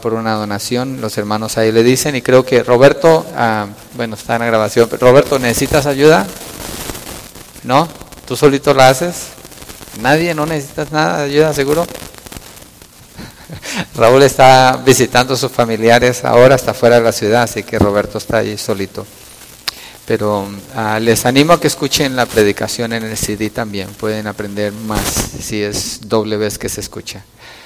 por una donación, los hermanos ahí le dicen. Y creo que Roberto, está en la grabación. Roberto, ¿necesitas ayuda? ¿No? ¿Tú solito la haces? ¿Nadie? ¿No necesitas nada de ayuda, seguro? Raúl está visitando a sus familiares ahora, está fuera de la ciudad, así que Roberto está ahí solito. Pero les animo a que escuchen la predicación en el CD también, pueden aprender más si es doble vez que se escucha.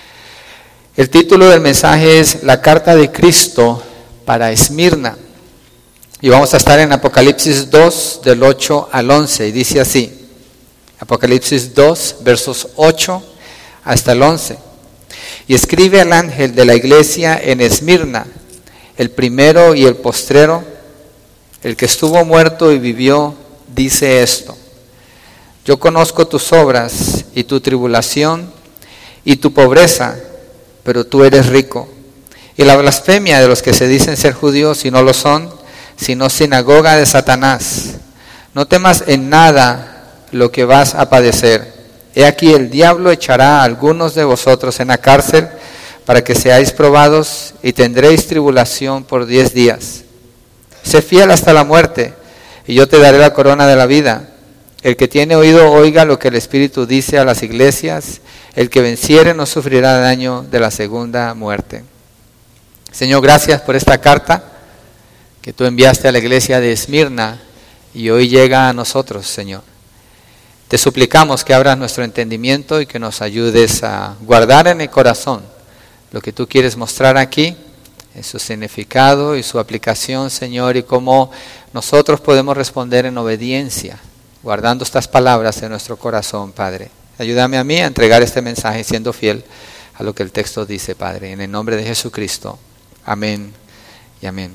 El título del mensaje es La carta de Cristo para Esmirna. Y vamos a estar en Apocalipsis 2, del 8 al 11, y dice así. Apocalipsis 2, versos 8 hasta el 11. Y escribe al ángel de la iglesia en Esmirna, el primero y el postrero, el que estuvo muerto y vivió, dice esto: yo conozco tus obras y tu tribulación y tu pobreza, pero tú eres rico. Y la blasfemia de los que se dicen ser judíos y no lo son, sino sinagoga de Satanás. No temas en nada lo que vas a padecer. He aquí el diablo echará a algunos de vosotros en la cárcel para que seáis probados y tendréis tribulación por 10 días. Sé fiel hasta la muerte y yo te daré la corona de la vida. El que tiene oído oiga lo que el Espíritu dice a las iglesias. El que venciere no sufrirá daño de la segunda muerte. Señor, gracias por esta carta que tú enviaste a la iglesia de Esmirna y hoy llega a nosotros, Señor. Te suplicamos que abras nuestro entendimiento y que nos ayudes a guardar en el corazón lo que tú quieres mostrar aquí, en su significado y su aplicación, Señor, y cómo nosotros podemos responder en obediencia, guardando estas palabras en nuestro corazón, Padre. Ayúdame a mí a entregar este mensaje siendo fiel a lo que el texto dice, Padre. En el nombre de Jesucristo. Amén y amén.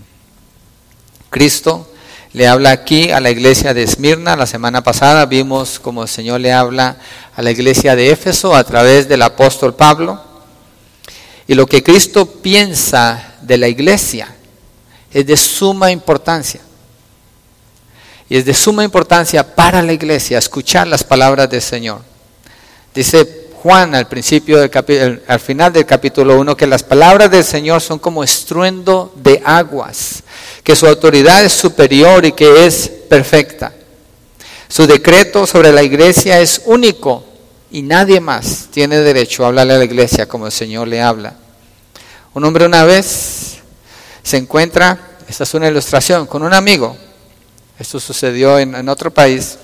Cristo le habla aquí a la iglesia de Esmirna. La semana pasada vimos cómo el Señor le habla a la iglesia de Éfeso a través del apóstol Pablo. Y lo que Cristo piensa de la iglesia es de suma importancia. Y es de suma importancia para la iglesia escuchar las palabras del Señor. Dice Juan al final del capítulo 1 que las palabras del Señor son como estruendo de aguas, que su autoridad es superior y que es perfecta. Su decreto sobre la iglesia es único y nadie más tiene derecho a hablarle a la iglesia como el Señor le habla. Un hombre una vez se encuentra, esta es una ilustración, con un amigo. Esto sucedió en otro país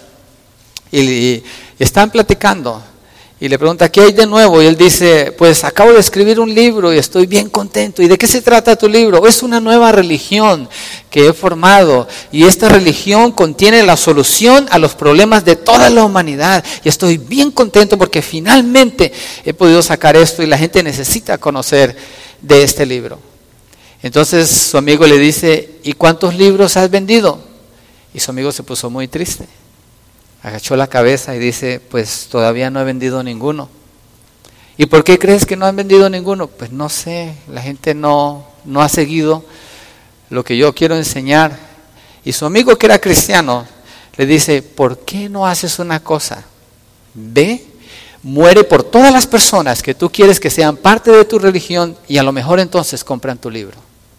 y están platicando. Y le pregunta, ¿qué hay de nuevo? Y él dice, pues acabo de escribir un libro y estoy bien contento. ¿Y de qué se trata tu libro? Es una nueva religión que he formado. Y esta religión contiene la solución a los problemas de toda la humanidad. Y estoy bien contento porque finalmente he podido sacar esto y la gente necesita conocer de este libro. Entonces su amigo le dice, ¿y cuántos libros has vendido? Y su amigo se puso muy triste. Agachó la cabeza y dice, pues todavía no he vendido ninguno. ¿Y por qué crees que no han vendido ninguno? Pues no sé, la gente no ha seguido lo que yo quiero enseñar. Y su amigo que era cristiano le dice, ¿por qué no haces una cosa? Ve, muere por todas las personas que tú quieres que sean parte de tu religión y a lo mejor entonces compran tu libro.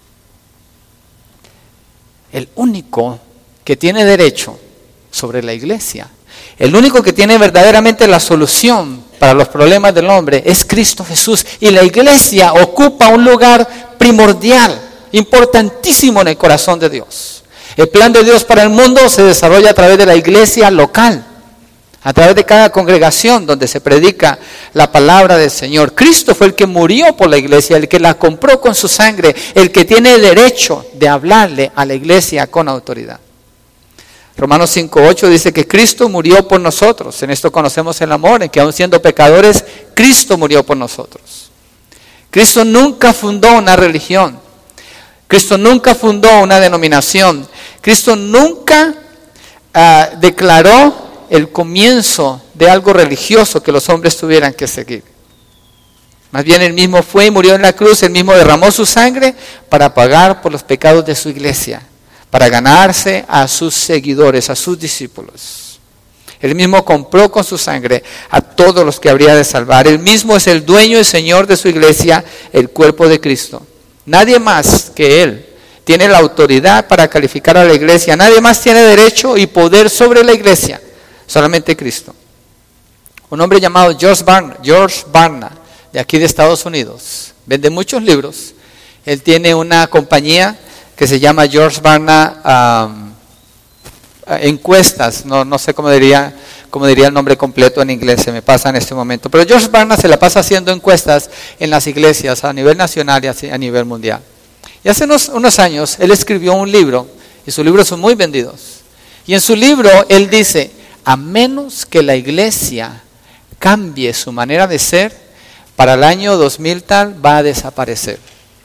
El único que tiene derecho sobre la iglesia, el único que tiene verdaderamente la solución para los problemas del hombre es Cristo Jesús, y la iglesia ocupa un lugar primordial, importantísimo en el corazón de Dios. El plan de Dios para el mundo se desarrolla a través de la iglesia local, a través de cada congregación donde se predica la palabra del Señor. Cristo fue el que murió por la iglesia, el que la compró con su sangre, el que tiene derecho de hablarle a la iglesia con autoridad. Romanos 5:8 dice que Cristo murió por nosotros. En esto conocemos el amor, en que aun siendo pecadores, Cristo murió por nosotros. Cristo nunca fundó una religión. Cristo nunca fundó una denominación. Cristo nunca declaró el comienzo de algo religioso que los hombres tuvieran que seguir. Más bien él mismo fue y murió en la cruz, él mismo derramó su sangre para pagar por los pecados de su iglesia, para ganarse a sus seguidores, a sus discípulos. Él mismo compró con su sangre a todos los que habría de salvar. Él mismo es el dueño y señor de su iglesia, el cuerpo de Cristo. Nadie más que Él tiene la autoridad para calificar a la iglesia. Nadie más tiene derecho y poder sobre la iglesia. Solamente Cristo. Un hombre llamado George Barna, de aquí de Estados Unidos, vende muchos libros. Él tiene una compañía que se llama George Barna Encuestas. No sé cómo diría el nombre completo en inglés, se me pasa en este momento. Pero George Barna se la pasa haciendo encuestas en las iglesias a nivel nacional y a nivel mundial. Y hace unos años él escribió un libro, y sus libros son muy vendidos. Y en su libro él dice, a menos que la iglesia cambie su manera de ser, para el año 2000 tal va a desaparecer.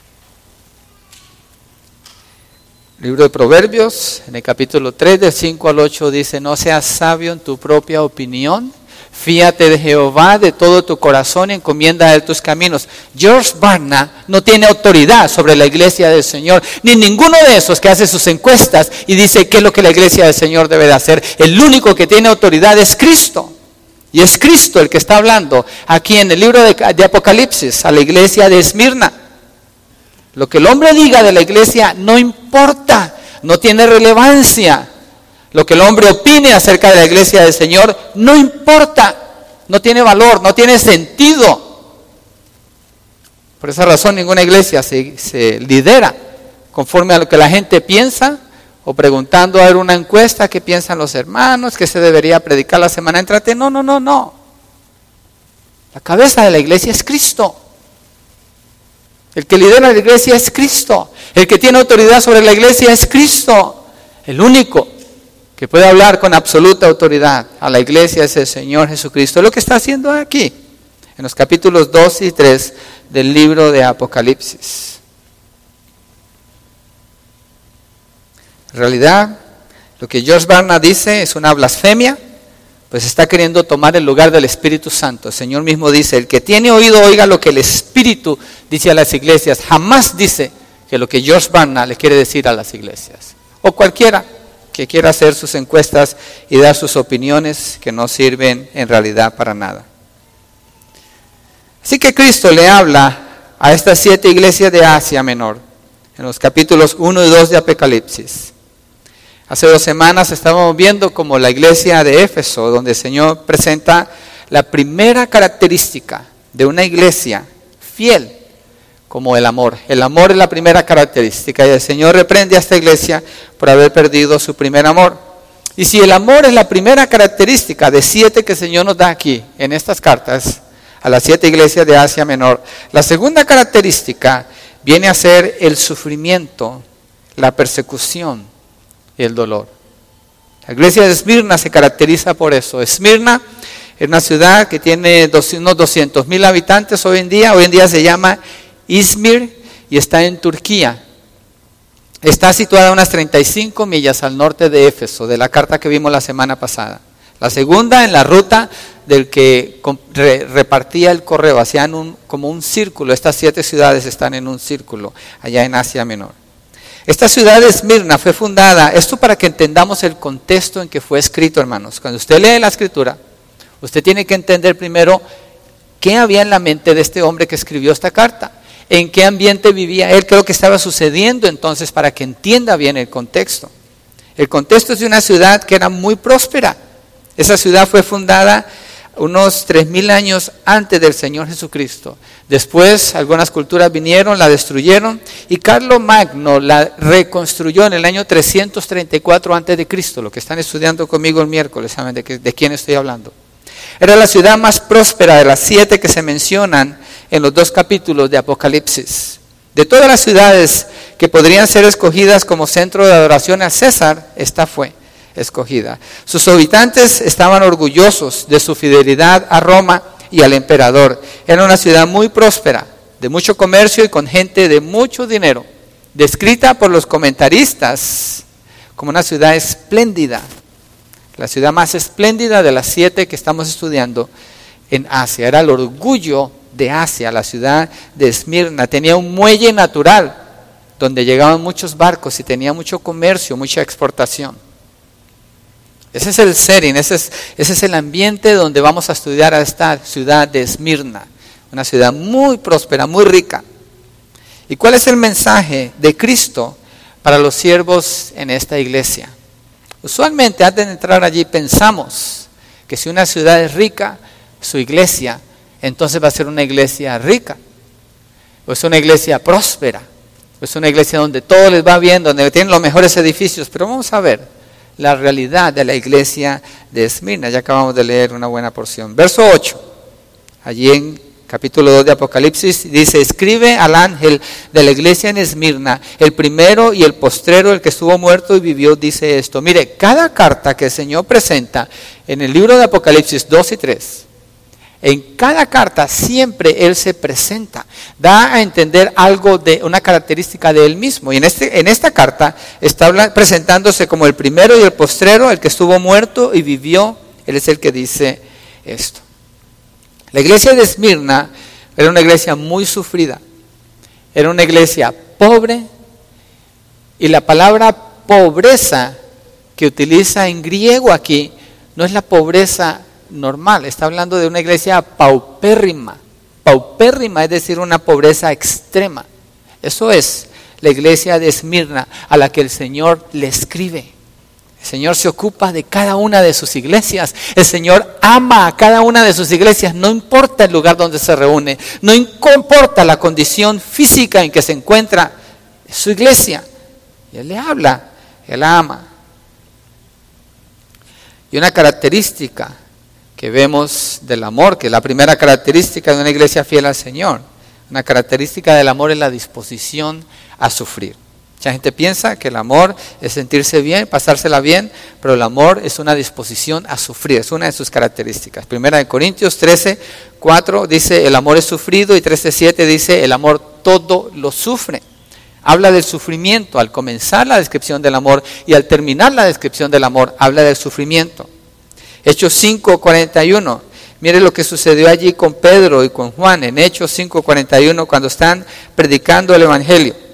Libro de Proverbios, en el capítulo 3, del 5 al 8, dice, no seas sabio en tu propia opinión, fíate de Jehová de todo tu corazón y encomienda a Él tus caminos. George Barna no tiene autoridad sobre la iglesia del Señor, ni ninguno de esos que hace sus encuestas y dice qué es lo que la iglesia del Señor debe de hacer. El único que tiene autoridad es Cristo. Y es Cristo el que está hablando aquí en el libro de Apocalipsis a la iglesia de Esmirna. Lo que el hombre diga de la iglesia no importa, no tiene relevancia. Lo que el hombre opine acerca de la iglesia del Señor no importa, no tiene valor, no tiene sentido. Por esa razón ninguna iglesia se lidera conforme a lo que la gente piensa o preguntando a ver una encuesta, qué piensan los hermanos, qué se debería predicar la semana entrante. No. La cabeza de la iglesia es Cristo. El que lidera la iglesia es Cristo. El que tiene autoridad sobre la iglesia es Cristo. El único que puede hablar con absoluta autoridad a la iglesia es el Señor Jesucristo. Es lo que está haciendo aquí, en los capítulos 2 y 3 del libro de Apocalipsis. En realidad, lo que George Barna dice es una blasfemia, pues está queriendo tomar el lugar del Espíritu Santo. El Señor mismo dice, el que tiene oído oiga lo que el Espíritu dice a las iglesias. Jamás dice que lo que George Barna le quiere decir a las iglesias. O cualquiera que quiera hacer sus encuestas y dar sus opiniones que no sirven en realidad para nada. Así que Cristo le habla a estas 7 iglesias de Asia Menor, en los capítulos 1 y 2 de Apocalipsis. Hace 2 semanas estábamos viendo como la iglesia de Éfeso, donde el Señor presenta la primera característica de una iglesia fiel, como el amor. El amor es la primera característica y el Señor reprende a esta iglesia por haber perdido su primer amor. Y si el amor es la primera característica de 7 que el Señor nos da aquí en estas cartas a las 7 iglesias de Asia Menor, la segunda característica viene a ser el sufrimiento, la persecución y el dolor. La iglesia de Esmirna se caracteriza por eso. Esmirna es una ciudad que tiene unos 200,000 habitantes hoy en día. Hoy en día se llama Izmir y está en Turquía. Está situada a unas 35 millas al norte de Éfeso, de la carta que vimos la semana pasada. La segunda en la ruta del que repartía el correo, hacían como un círculo. Estas 7 ciudades están en un círculo allá en Asia Menor. Esta ciudad de Esmirna fue fundada, esto para que entendamos el contexto en que fue escrito, hermanos. Cuando usted lee la escritura, usted tiene que entender primero qué había en la mente de este hombre que escribió esta carta, en qué ambiente vivía él, qué es lo que estaba sucediendo entonces, para que entienda bien el contexto. El contexto es de una ciudad que era muy próspera. Esa ciudad fue fundada unos 3,000 años antes del Señor Jesucristo. Después algunas culturas vinieron, la destruyeron y Carlomagno la reconstruyó en el año 334 antes de Cristo. Lo que están estudiando conmigo el miércoles saben de quién estoy hablando. Era la ciudad más próspera de las 7 que se mencionan en los 2 capítulos de Apocalipsis. De todas las ciudades que podrían ser escogidas como centro de adoración a César, esta fue escogida. Sus habitantes estaban orgullosos de su fidelidad a Roma y al emperador. Era una ciudad muy próspera, de mucho comercio y con gente de mucho dinero, descrita por los comentaristas como una ciudad espléndida, la ciudad más espléndida de las 7 que estamos estudiando en Asia. Era el orgullo de Asia, la ciudad de Esmirna. Tenía un muelle natural donde llegaban muchos barcos y tenía mucho comercio, mucha exportación. Ese es el setting, ese es el ambiente donde vamos a estudiar a esta ciudad de Esmirna, una ciudad muy próspera, muy rica. ¿Y cuál es el mensaje de Cristo para los siervos en esta iglesia? Usualmente antes de entrar allí pensamos que si una ciudad es rica, su iglesia, entonces va a ser una iglesia rica, o es una iglesia próspera, o es una iglesia donde todo les va bien, donde tienen los mejores edificios. Pero vamos a ver la realidad de la iglesia de Esmirna. Ya acabamos de leer una buena porción. Verso 8, allí en capítulo 2 de Apocalipsis, dice: escribe al ángel de la iglesia en Esmirna, el primero y el postrero, el que estuvo muerto y vivió, dice esto. Mire, cada carta que el Señor presenta en el libro de Apocalipsis 2 y 3, en cada carta siempre Él se presenta, da a entender algo de una característica de Él mismo. Y en esta carta está presentándose como el primero y el postrero, el que estuvo muerto y vivió. Él es el que dice esto. La iglesia de Esmirna era una iglesia muy sufrida, era una iglesia pobre, y la palabra pobreza que utiliza en griego aquí no es la pobreza normal, está hablando de una iglesia paupérrima, es decir, una pobreza extrema. Eso es la iglesia de Esmirna a la que el Señor le escribe. El Señor se ocupa de cada una de sus iglesias. El Señor ama a cada una de sus iglesias, no importa el lugar donde se reúne, no importa la condición física en que se encuentra su iglesia. Y Él le habla, Él la ama. Y una característica que vemos del amor, que es la primera característica de una iglesia fiel al Señor, una característica del amor es la disposición a sufrir. Mucha gente piensa que el amor es sentirse bien, pasársela bien, pero el amor es una disposición a sufrir, es una de sus características. Primera de Corintios 13:4 dice: el amor es sufrido, y 13:7 dice: el amor todo lo sufre. Habla del sufrimiento al comenzar la descripción del amor, y al terminar la descripción del amor habla del sufrimiento. Hechos 5:41. Mire lo que sucedió allí con Pedro y con Juan en Hechos 5:41 cuando están predicando el evangelio.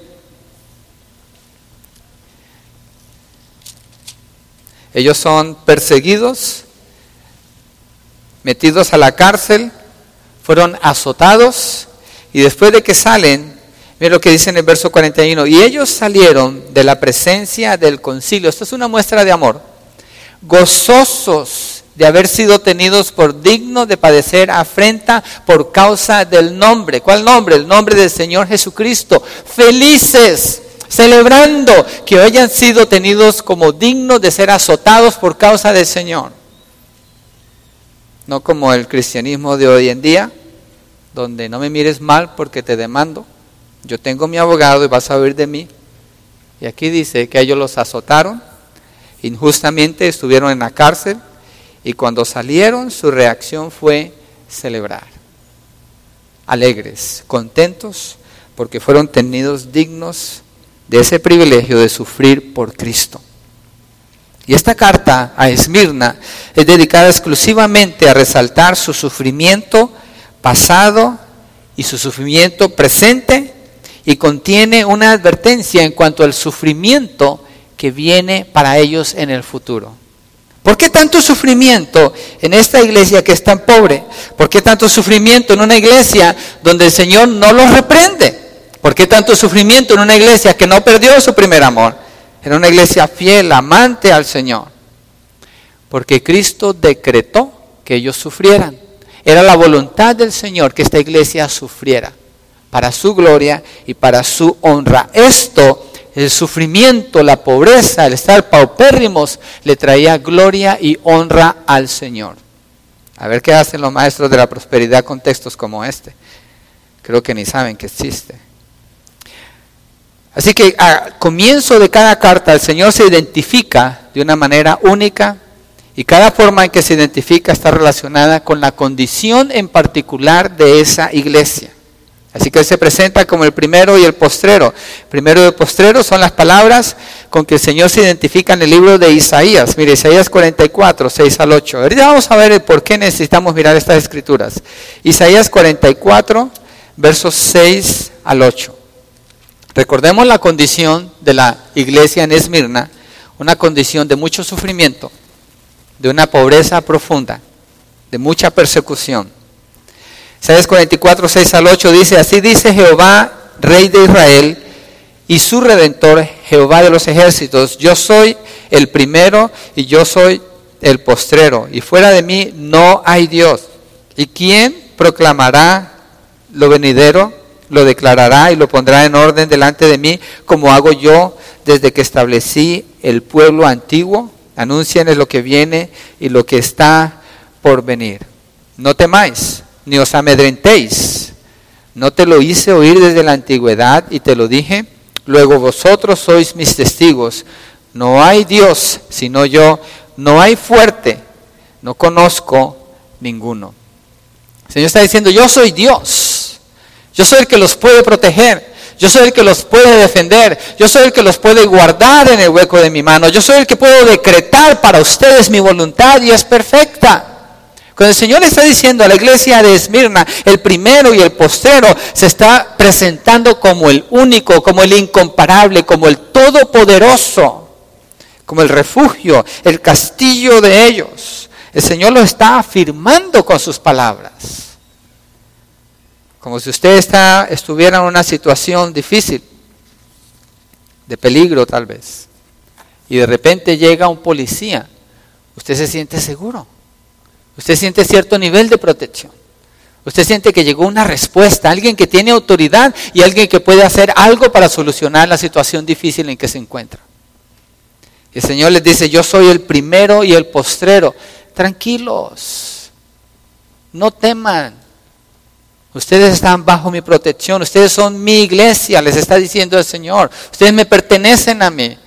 Ellos son perseguidos, metidos a la cárcel, fueron azotados, y después de que salen, miren lo que dice en el verso 41, y ellos salieron de la presencia del concilio. Esto es una muestra de amor, gozosos de haber sido tenidos por dignos de padecer afrenta por causa del nombre. ¿Cuál nombre? El nombre del Señor Jesucristo. Felices, celebrando que hayan sido tenidos como dignos de ser azotados por causa del Señor. No como el cristianismo de hoy en día, donde no me mires mal porque te demando, yo tengo mi abogado y vas a oír de mí. Y aquí dice que ellos los azotaron, injustamente estuvieron en la cárcel, y cuando salieron su reacción fue celebrar. Alegres, contentos, porque fueron tenidos dignos de ese privilegio de sufrir por Cristo. Y esta carta a Esmirna es dedicada exclusivamente a resaltar su sufrimiento pasado y su sufrimiento presente, y contiene una advertencia en cuanto al sufrimiento que viene para ellos en el futuro. ¿Por qué tanto sufrimiento en esta iglesia que es tan pobre? ¿Por qué tanto sufrimiento en una iglesia donde el Señor no los reprende? ¿Por qué tanto sufrimiento en una iglesia que no perdió su primer amor? Era una iglesia fiel, amante al Señor. Porque Cristo decretó que ellos sufrieran. Era la voluntad del Señor que esta iglesia sufriera, para su gloria y para su honra. Esto, el sufrimiento, la pobreza, el estar paupérrimos, le traía gloria y honra al Señor. A ver qué hacen los maestros de la prosperidad con textos como este. Creo que ni saben que existe. Así que al comienzo de cada carta el Señor se identifica de una manera única, y cada forma en que se identifica está relacionada con la condición en particular de esa iglesia. Así que Él se presenta como el primero y el postrero. Primero y el postrero son las palabras con que el Señor se identifica en el libro de Isaías. Mire, Isaías 44, 6 al 8. Ahorita vamos a ver el por qué necesitamos mirar estas escrituras. Isaías 44, versos 6 al 8. Recordemos la condición de la iglesia en Esmirna, una condición de mucho sufrimiento, de una pobreza profunda, de mucha persecución. Isaías 44, 6 al 8 dice: así dice Jehová Rey de Israel, y su Redentor, Jehová de los ejércitos. Yo soy el primero y yo soy el postrero, y fuera de mí no hay Dios. ¿Y quién proclamará lo venidero? Lo declarará y lo pondrá en orden delante de mí, como hago yo desde que establecí el pueblo antiguo. Anúncienles lo que viene y lo que está por venir. No temáis, ni os amedrentéis. ¿No te lo hice oír desde la antigüedad y te lo dije? Luego vosotros sois mis testigos. No hay Dios sino yo, no hay fuerte, no conozco ninguno. El Señor está diciendo, yo soy Dios. Yo soy el que los puede proteger. Yo soy el que los puede defender. Yo soy el que los puede guardar en el hueco de mi mano. Yo soy el que puedo decretar para ustedes mi voluntad y es perfecta. Cuando el Señor está diciendo a la iglesia de Esmirna, el primero y el postrero, se está presentando como el único, como el incomparable, como el todopoderoso, como el refugio, el castillo de ellos. El Señor lo está afirmando con sus palabras. Como si usted estuviera en una situación difícil, de peligro tal vez, y de repente llega un policía, usted se siente seguro. Usted siente cierto nivel de protección. Usted siente que llegó una respuesta, alguien que tiene autoridad y alguien que puede hacer algo para solucionar la situación difícil en que se encuentra. El Señor les dice, yo soy el primero y el postrero. Tranquilos, no teman. Ustedes están bajo mi protección, ustedes son mi iglesia, les está diciendo el Señor. Ustedes me pertenecen a mí.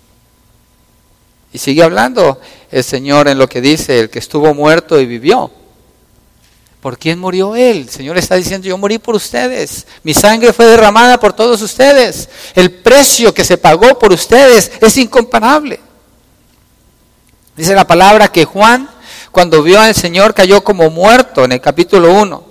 Y sigue hablando el Señor en lo que dice, el que estuvo muerto y vivió. ¿Por quién murió Él? El Señor está diciendo, yo morí por ustedes. Mi sangre fue derramada por todos ustedes. El precio que se pagó por ustedes es incomparable. Dice la palabra que Juan, cuando vio al Señor, cayó como muerto en el capítulo 1.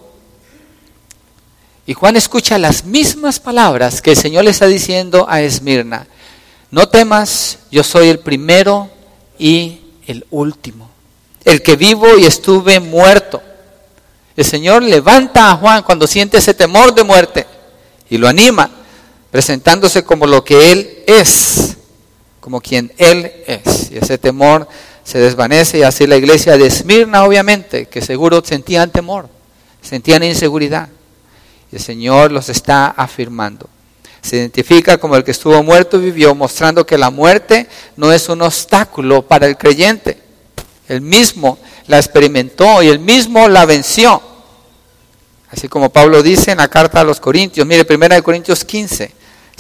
Y Juan escucha las mismas palabras que el Señor le está diciendo a Esmirna. No temas, yo soy el primero y el último, el que vivo y estuve muerto. El Señor levanta a Juan cuando siente ese temor de muerte y lo anima, presentándose como lo que Él es, como quien Él es. Y ese temor se desvanece y así la iglesia de Esmirna, obviamente, que seguro sentían temor, sentían inseguridad. Y el Señor los está afirmando. Se identifica como el que estuvo muerto y vivió, mostrando que la muerte no es un obstáculo para el creyente. Él mismo la experimentó y él mismo la venció. Así como Pablo dice en la carta a los Corintios, mire, 1 Corintios 15,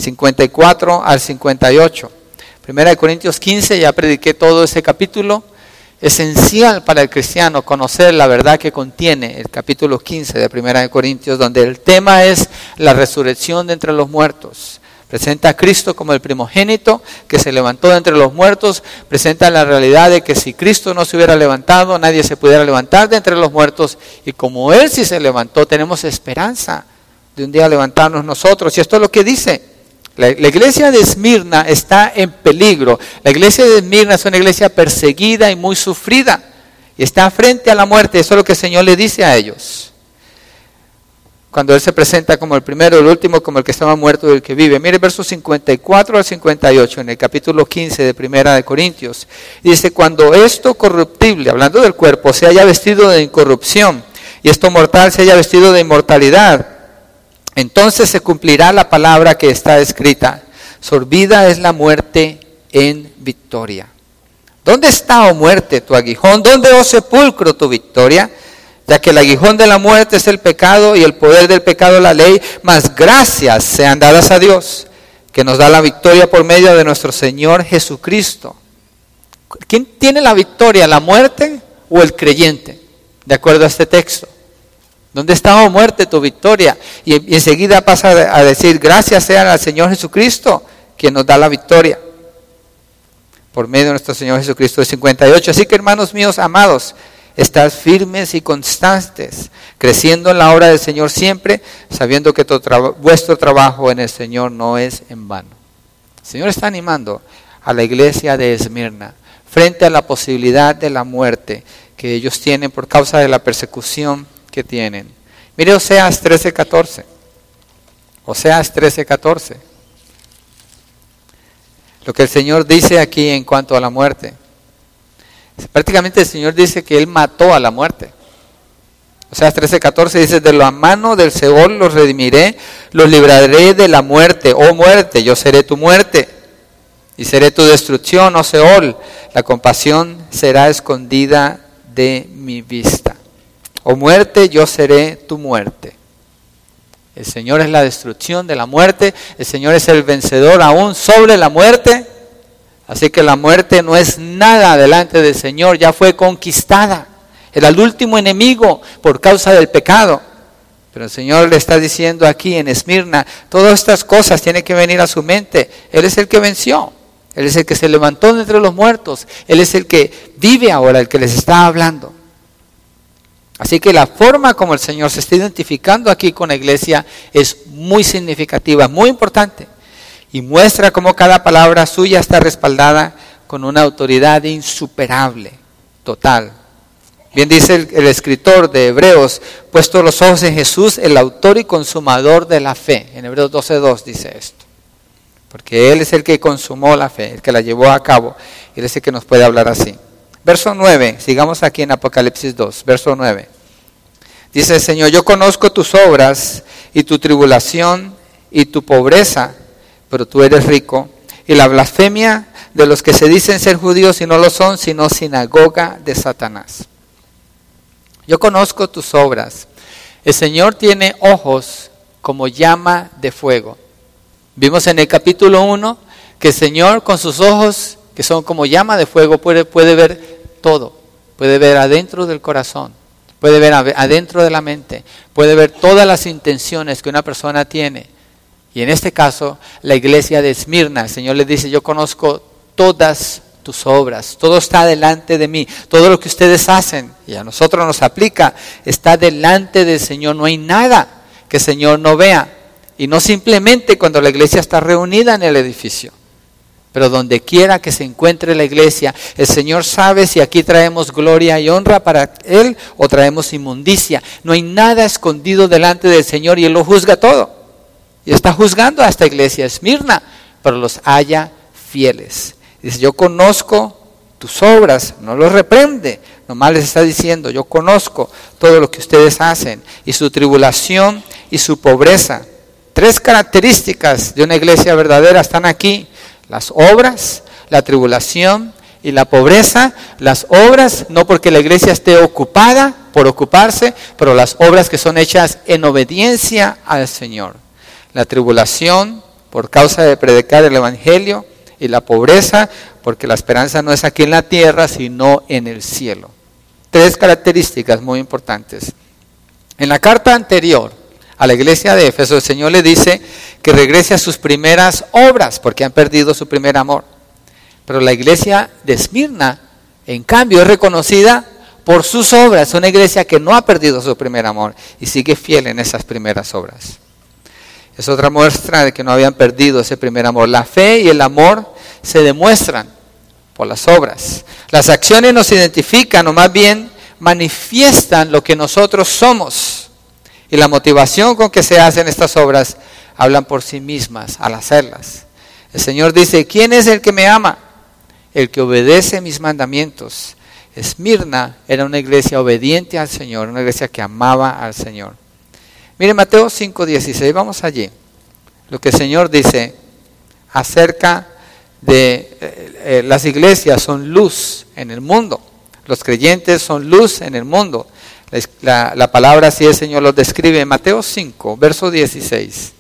54 al 58. 1 Corintios 15, ya prediqué todo ese capítulo. Esencial para el cristiano conocer la verdad que contiene el capítulo 15 de 1 Corintios, donde el tema es la resurrección de entre los muertos. Presenta a Cristo como el primogénito que se levantó de entre los muertos. Presenta la realidad de que si Cristo no se hubiera levantado, nadie se pudiera levantar de entre los muertos. Y como Él sí se levantó, tenemos esperanza de un día levantarnos nosotros. Y esto es lo que dice. La iglesia de Esmirna está en peligro. La iglesia de Esmirna es una iglesia perseguida y muy sufrida. Y está frente a la muerte. Eso es lo que el Señor le dice a ellos. Cuando Él se presenta como el primero, el último, como el que estaba muerto y el que vive. Mire versos 54 al 58 en el capítulo 15 de 1 Corintios. Dice, cuando esto corruptible, hablando del cuerpo, se haya vestido de incorrupción y esto mortal se haya vestido de inmortalidad, entonces se cumplirá la palabra que está escrita. Sorbida es la muerte en victoria. ¿Dónde está, oh muerte, tu aguijón? ¿Dónde, oh sepulcro, tu victoria? Ya que el aguijón de la muerte es el pecado y el poder del pecado la ley, mas gracias sean dadas a Dios, que nos da la victoria por medio de nuestro Señor Jesucristo. ¿Quién tiene la victoria, la muerte o el creyente? De acuerdo a este texto. ¿Dónde está, oh muerte, tu victoria? Y enseguida pasa a decir, gracias sean al Señor Jesucristo, quien nos da la victoria. Por medio de nuestro Señor Jesucristo. 58. Así que, hermanos míos amados, estad firmes y constantes, creciendo en la obra del Señor siempre, sabiendo que vuestro trabajo en el Señor no es en vano. El Señor está animando a la iglesia de Esmirna frente a la posibilidad de la muerte que ellos tienen por causa de la persecución que tienen. Mire Oseas 13:14. Oseas 13:14. Lo que el Señor dice aquí en cuanto a la muerte. Prácticamente el Señor dice que Él mató a la muerte. Oseas 13:14 dice: de la mano del Seol los redimiré, los libraré de la muerte. Oh muerte, yo seré tu muerte, y seré tu destrucción, oh Seol. La compasión será escondida de mi vista. Oh muerte, yo seré tu muerte. El Señor es la destrucción de la muerte. El Señor es el vencedor aún sobre la muerte. Así que la muerte no es nada delante del Señor, ya fue conquistada. Era el último enemigo por causa del pecado. Pero el Señor le está diciendo aquí en Esmirna, todas estas cosas tienen que venir a su mente. Él es el que venció. Él es el que se levantó de entre los muertos. Él es el que vive ahora, el que les está hablando. Así que la forma como el Señor se está identificando aquí con la iglesia es muy significativa, muy importante. Y muestra cómo cada palabra suya está respaldada con una autoridad insuperable, total. Bien dice el escritor de Hebreos, puesto los ojos en Jesús, el autor y consumador de la fe. En Hebreos 12:2 dice esto. Porque Él es el que consumó la fe, el que la llevó a cabo. Él es el que nos puede hablar así. Verso 9, sigamos aquí en Apocalipsis 2, verso 9. Dice el Señor: yo conozco tus obras y tu tribulación y tu pobreza, pero tú eres rico. Y la blasfemia de los que se dicen ser judíos y no lo son, sino sinagoga de Satanás. Yo conozco tus obras. El Señor tiene ojos como llama de fuego. Vimos en el capítulo 1 que el Señor con sus ojos, que son como llama de fuego, puede ver todo. Puede ver adentro del corazón, puede ver adentro de la mente, puede ver todas las intenciones que una persona tiene. Y en este caso, la iglesia de Esmirna, el Señor le dice: yo conozco todas tus obras, todo está delante de mí, todo lo que ustedes hacen, y a nosotros nos aplica, está delante del Señor, no hay nada que el Señor no vea. Y no simplemente cuando la iglesia está reunida en el edificio, pero donde quiera que se encuentre la iglesia, el Señor sabe si aquí traemos gloria y honra para Él o traemos inmundicia. No hay nada escondido delante del Señor y Él lo juzga todo. Y está juzgando a esta iglesia Esmirna, pero los halla fieles. Dice: yo conozco tus obras, no los reprende, nomás les está diciendo: yo conozco todo lo que ustedes hacen, y su tribulación y su pobreza. 3 características de una iglesia verdadera están aquí: las obras, la tribulación y la pobreza. Las obras, no porque la iglesia esté ocupada por ocuparse, pero las obras que son hechas en obediencia al Señor. La tribulación por causa de predicar el evangelio, y la pobreza porque la esperanza no es aquí en la tierra, sino en el cielo. 3 características muy importantes. En la carta anterior a la iglesia de Éfeso, el Señor le dice que regrese a sus primeras obras, porque han perdido su primer amor. Pero la iglesia de Esmirna, en cambio, es reconocida por sus obras. Es una iglesia que no ha perdido su primer amor y sigue fiel en esas primeras obras. Es otra muestra de que no habían perdido ese primer amor. La fe y el amor se demuestran por las obras. Las acciones nos identifican, o más bien manifiestan lo que nosotros somos. Y la motivación con que se hacen estas obras hablan por sí mismas al hacerlas. El Señor dice: ¿quién es el que me ama? El que obedece mis mandamientos. Esmirna era una iglesia obediente al Señor, una iglesia que amaba al Señor. Mire Mateo 5:16, vamos allí. Lo que el Señor dice acerca de las iglesias son luz en el mundo. Los creyentes son luz en el mundo. La palabra así el Señor los describe en Mateo 5, verso 16.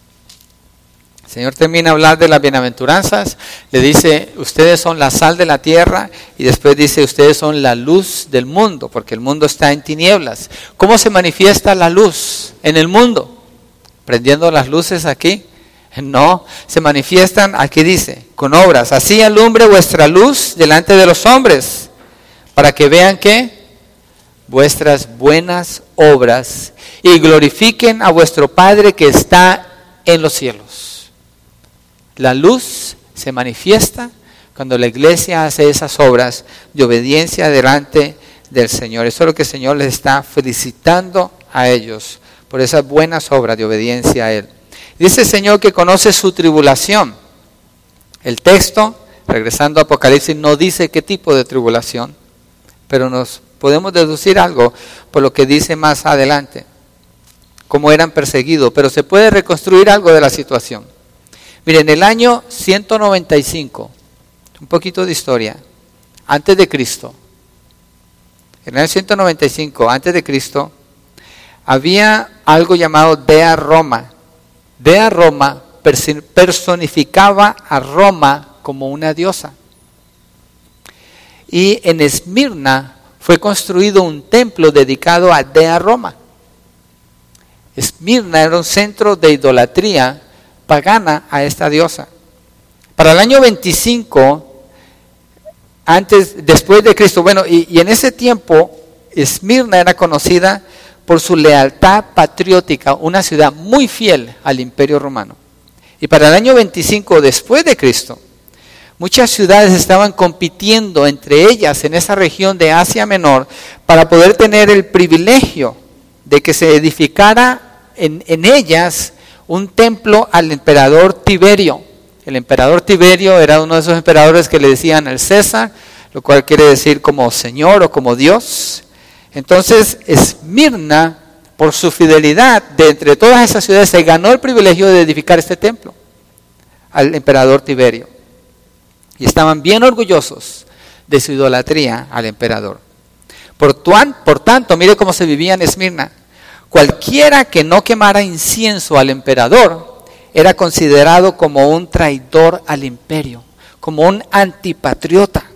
El Señor termina a hablar de las bienaventuranzas, le dice: ustedes son la sal de la tierra, y después dice: ustedes son la luz del mundo, porque el mundo está en tinieblas. ¿Cómo se manifiesta la luz en el mundo? ¿Prendiendo las luces aquí? No, se manifiestan, aquí dice, con obras. Así alumbre vuestra luz delante de los hombres, para que vean que vuestras buenas obras y glorifiquen a vuestro Padre que está en los cielos. La luz se manifiesta cuando la iglesia hace esas obras de obediencia delante del Señor. Eso es lo que el Señor les está felicitando a ellos por esas buenas obras de obediencia a Él. Dice el Señor que conoce su tribulación. El texto, regresando a Apocalipsis, no dice qué tipo de tribulación, pero nos podemos deducir algo por lo que dice más adelante, cómo eran perseguidos, pero se puede reconstruir algo de la situación. Miren, en el año 195, un poquito de historia, antes de Cristo, en el año 195, antes de Cristo, había algo llamado Dea Roma. Dea Roma personificaba a Roma como una diosa. Y en Esmirna fue construido un templo dedicado a Dea Roma. Esmirna era un centro de idolatría pagana a esta diosa. Para el año 25, después de Cristo, y en ese tiempo Esmirna era conocida por su lealtad patriótica, una ciudad muy fiel al Imperio Romano. Y para el año 25 después de Cristo, muchas ciudades estaban compitiendo entre ellas en esa región de Asia Menor para poder tener el privilegio de que se edificara en ellas un templo al emperador Tiberio. El emperador Tiberio era uno de esos emperadores que le decían al César, lo cual quiere decir como Señor o como Dios. Entonces Esmirna, por su fidelidad de entre todas esas ciudades, se ganó el privilegio de edificar este templo al emperador Tiberio. Y estaban bien orgullosos de su idolatría al emperador. Por tanto, mire cómo se vivía en Esmirna. Cualquiera que no quemara incienso al emperador era considerado como un traidor al imperio, como un antipatriota.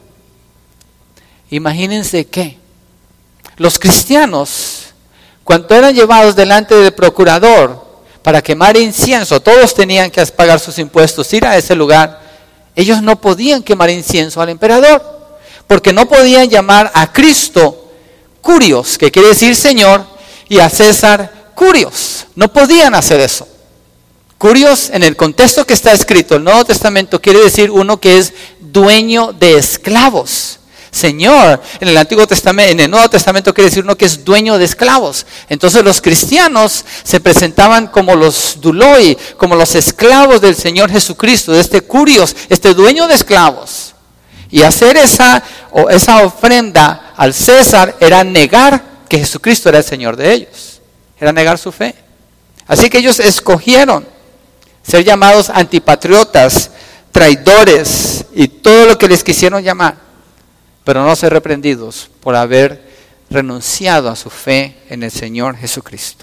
Imagínense que los cristianos, cuando eran llevados delante del procurador para quemar incienso, todos tenían que pagar sus impuestos, ir a ese lugar. Ellos no podían quemar incienso al emperador, porque no podían llamar a Cristo Curios, que quiere decir Señor, y a César Curios. No podían hacer eso. Curios, en el contexto que está escrito, el Nuevo Testamento, quiere decir uno que es dueño de esclavos. Señor, en el Nuevo Testamento quiere decir uno que es dueño de esclavos. Entonces los cristianos se presentaban como los duloi, como los esclavos del Señor Jesucristo, de este Curios, este dueño de esclavos. Y hacer esa ofrenda al César era negar que Jesucristo era el Señor de ellos. Era negar su fe. Así que ellos escogieron ser llamados antipatriotas, traidores y todo lo que les quisieron llamar, pero no ser reprendidos por haber renunciado a su fe en el Señor Jesucristo.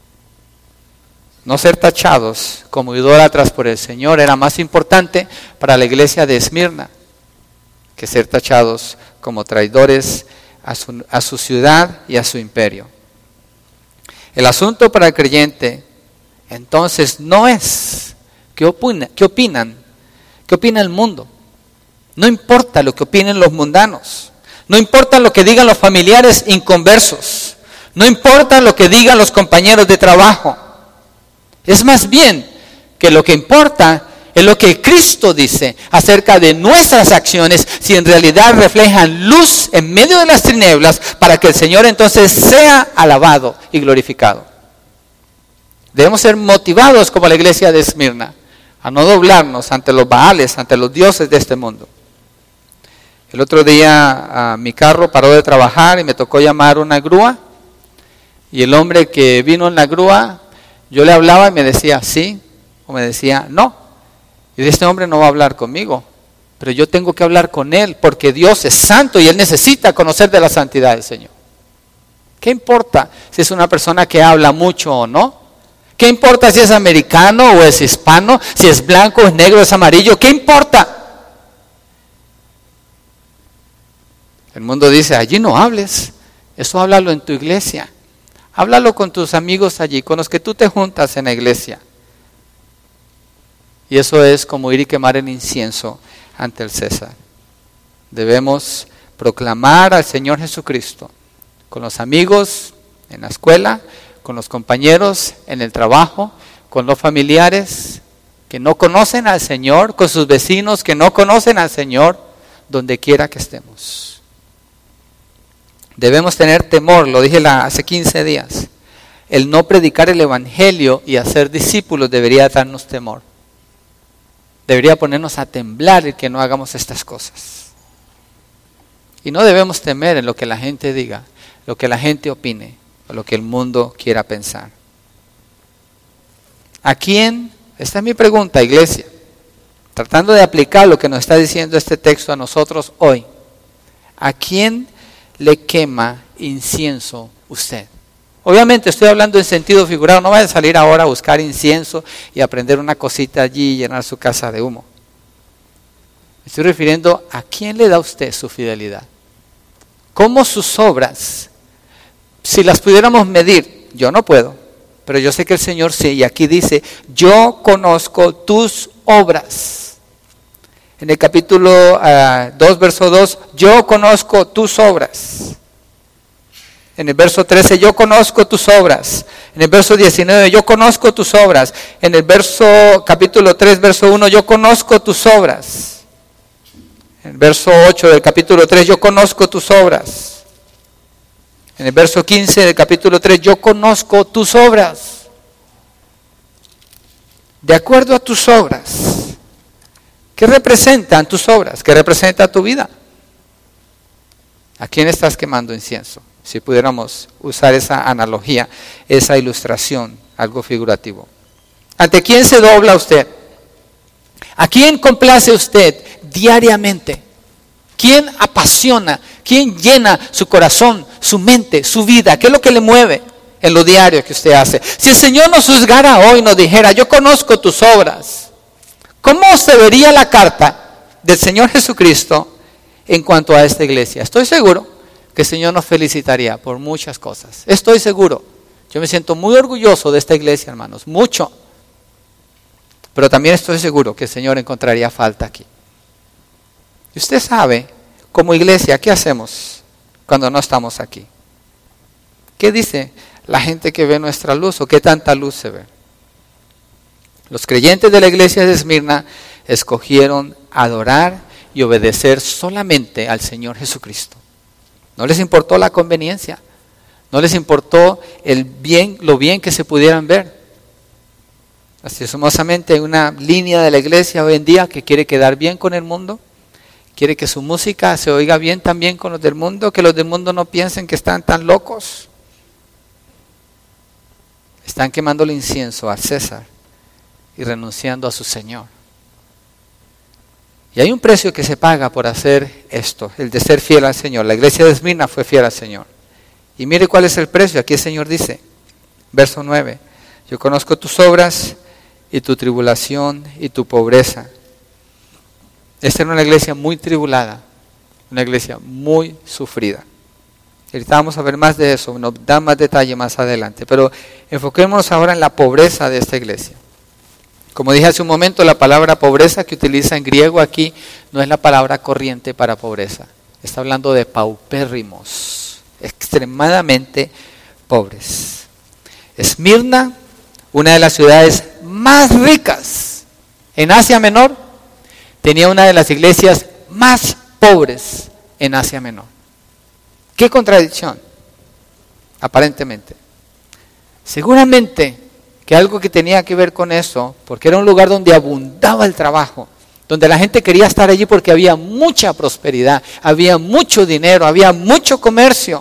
No ser tachados como idólatras por el Señor era más importante para la iglesia de Esmirna que ser tachados como traidores a su ciudad y a su imperio. El asunto para el creyente entonces no es qué opina el mundo. No importa lo que opinen los mundanos. No importa lo que digan los familiares inconversos. No importa lo que digan los compañeros de trabajo. Es más bien que lo que importa es lo que Cristo dice acerca de nuestras acciones, si en realidad reflejan luz en medio de las tinieblas, para que el Señor entonces sea alabado y glorificado. Debemos ser motivados como la iglesia de Esmirna a no doblarnos ante los baales, ante los dioses de este mundo. El otro día mi carro paró de trabajar y me tocó llamar una grúa, y el hombre que vino en la grúa, yo le hablaba y me decía sí o me decía no. Y este hombre no va a hablar conmigo, pero yo tengo que hablar con él porque Dios es santo y él necesita conocer de la santidad del Señor. ¿Qué importa si es una persona que habla mucho o no? ¿Qué importa si es americano o es hispano? Si es blanco, es negro, es amarillo. ¿Qué importa? El mundo dice, allí no hables. Eso háblalo en tu iglesia. Háblalo con tus amigos allí, con los que tú te juntas en la iglesia. Y eso es como ir y quemar el incienso ante el César. Debemos proclamar al Señor Jesucristo con los amigos en la escuela, con los compañeros en el trabajo, con los familiares que no conocen al Señor, con sus vecinos que no conocen al Señor, donde quiera que estemos. Debemos tener temor, lo dije hace 15 días. el no predicar el evangelio y hacer discípulos debería darnos temor. Debería ponernos a temblar el que no hagamos estas cosas. Y no debemos temer en lo que la gente diga, lo que la gente opine o lo que el mundo quiera pensar. ¿A quién? Esta es mi pregunta, iglesia. Tratando de aplicar lo que nos está diciendo este texto a nosotros hoy. ¿A quién le quema incienso usted? Obviamente estoy hablando en sentido figurado. No vaya a salir ahora a buscar incienso y a prender una cosita allí y llenar su casa de humo. Me estoy refiriendo a quién le da usted su fidelidad. ¿Cómo sus obras, si las pudiéramos medir? Yo no puedo, pero yo sé que el Señor sí. Y aquí dice, yo conozco tus obras. En el capítulo 2, verso 2, yo conozco tus obras. En el verso 13, yo conozco tus obras. En el verso 19, yo conozco tus obras. En el capítulo 3, verso 1, yo conozco tus obras. En el verso 8 del capítulo 3, yo conozco tus obras. En el verso 15 del capítulo 3, yo conozco tus obras. De acuerdo a tus obras. ¿Qué representan tus obras? ¿Qué representa tu vida? ¿A quién estás quemando incienso? Si pudiéramos usar esa analogía, esa ilustración, algo figurativo. ¿Ante quién se dobla usted? ¿A quién complace usted diariamente? ¿Quién apasiona? ¿Quién llena su corazón, su mente, su vida? ¿Qué es lo que le mueve en lo diario que usted hace? Si el Señor nos juzgara hoy y nos dijera, yo conozco tus obras, ¿cómo se vería la carta del Señor Jesucristo en cuanto a esta iglesia? Estoy seguro que el Señor nos felicitaría por muchas cosas. Estoy seguro. Yo me siento muy orgulloso de esta iglesia, hermanos, mucho. Pero también estoy seguro que el Señor encontraría falta aquí. Y usted sabe, como iglesia, ¿qué hacemos cuando no estamos aquí? ¿Qué dice la gente que ve nuestra luz o qué tanta luz se ve? Los creyentes de la iglesia de Esmirna escogieron adorar y obedecer solamente al Señor Jesucristo. No les importó la conveniencia, no les importó lo bien que se pudieran ver. Lastimosamente hay una línea de la iglesia hoy en día que quiere quedar bien con el mundo, quiere que su música se oiga bien también con los del mundo, que los del mundo no piensen que están tan locos. Están quemando el incienso a César y renunciando a su Señor. Y hay un precio que se paga por hacer esto, el de ser fiel al Señor. La iglesia de Esmirna fue fiel al Señor. Y mire cuál es el precio. Aquí el Señor dice, verso 9, yo conozco tus obras y tu tribulación y tu pobreza. Esta era una iglesia muy tribulada, una iglesia muy sufrida. Ahorita vamos a ver más de eso, nos da más detalle más adelante. Pero enfoquémonos ahora en la pobreza de esta iglesia. Como dije hace un momento, la palabra pobreza que utiliza en griego aquí no es la palabra corriente para pobreza. Está hablando de paupérrimos, extremadamente pobres. Esmirna, una de las ciudades más ricas en Asia Menor, tenía una de las iglesias más pobres en Asia Menor. ¿Qué contradicción? Aparentemente. Seguramente que algo que tenía que ver con eso, porque era un lugar donde abundaba el trabajo, donde la gente quería estar allí porque había mucha prosperidad, había mucho dinero, había mucho comercio.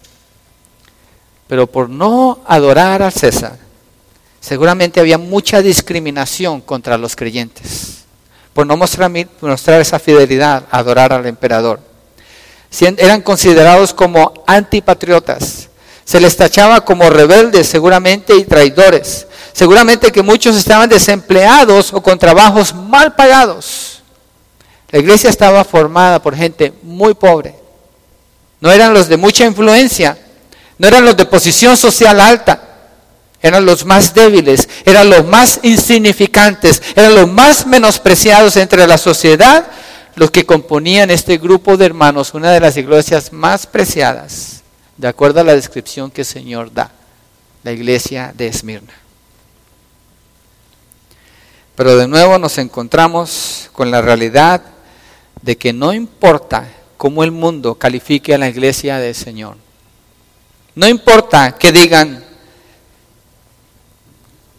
Pero por no adorar al César, seguramente había mucha discriminación contra los creyentes, por no mostrar esa fidelidad a adorar al emperador. Eran considerados como antipatriotas, se les tachaba como rebeldes seguramente y traidores. Seguramente que muchos estaban desempleados o con trabajos mal pagados. La iglesia estaba formada por gente muy pobre. No eran los de mucha influencia, no eran los de posición social alta. Eran los más débiles, eran los más insignificantes, eran los más menospreciados entre la sociedad, los que componían este grupo de hermanos, una de las iglesias más preciadas, de acuerdo a la descripción que el Señor da, la iglesia de Esmirna. Pero de nuevo nos encontramos con la realidad de que no importa cómo el mundo califique a la iglesia del Señor. No importa que digan,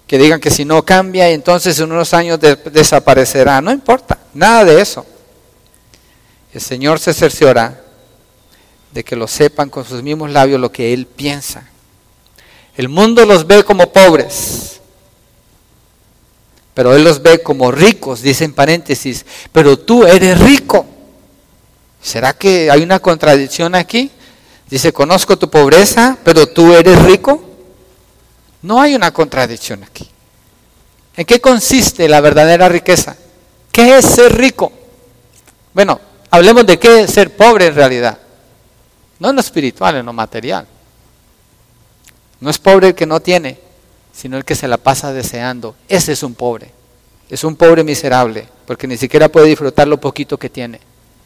que digan que si no cambia, entonces en unos años desaparecerá. No importa, nada de eso. El Señor se cerciora de que lo sepan con sus mismos labios lo que Él piensa. El mundo los ve como pobres, pero Él los ve como ricos, dice en paréntesis, pero tú eres rico. ¿Será que hay una contradicción aquí? Dice, conozco tu pobreza, pero tú eres rico. No hay una contradicción aquí. ¿En qué consiste la verdadera riqueza? ¿Qué es ser rico? Bueno, hablemos de qué es ser pobre en realidad. No en lo espiritual, en lo material. No es pobre el que no tiene, sino el que se la pasa deseando. Ese es un pobre. Es un pobre miserable, porque ni siquiera puede disfrutar lo poquito que tiene.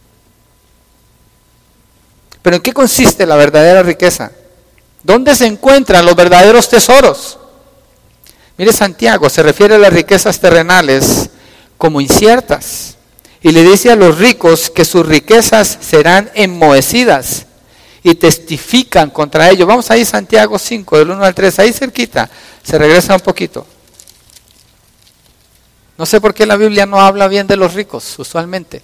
Pero ¿en qué consiste la verdadera riqueza? ¿Dónde se encuentran los verdaderos tesoros? Mire, Santiago se refiere a las riquezas terrenales como inciertas. Y le dice a los ricos que sus riquezas serán enmohecidas y testifican contra ellos. Vamos ahí, Santiago 5, del 1 al 3, ahí cerquita. Se regresa un poquito. No sé por qué la Biblia no habla bien de los ricos, usualmente.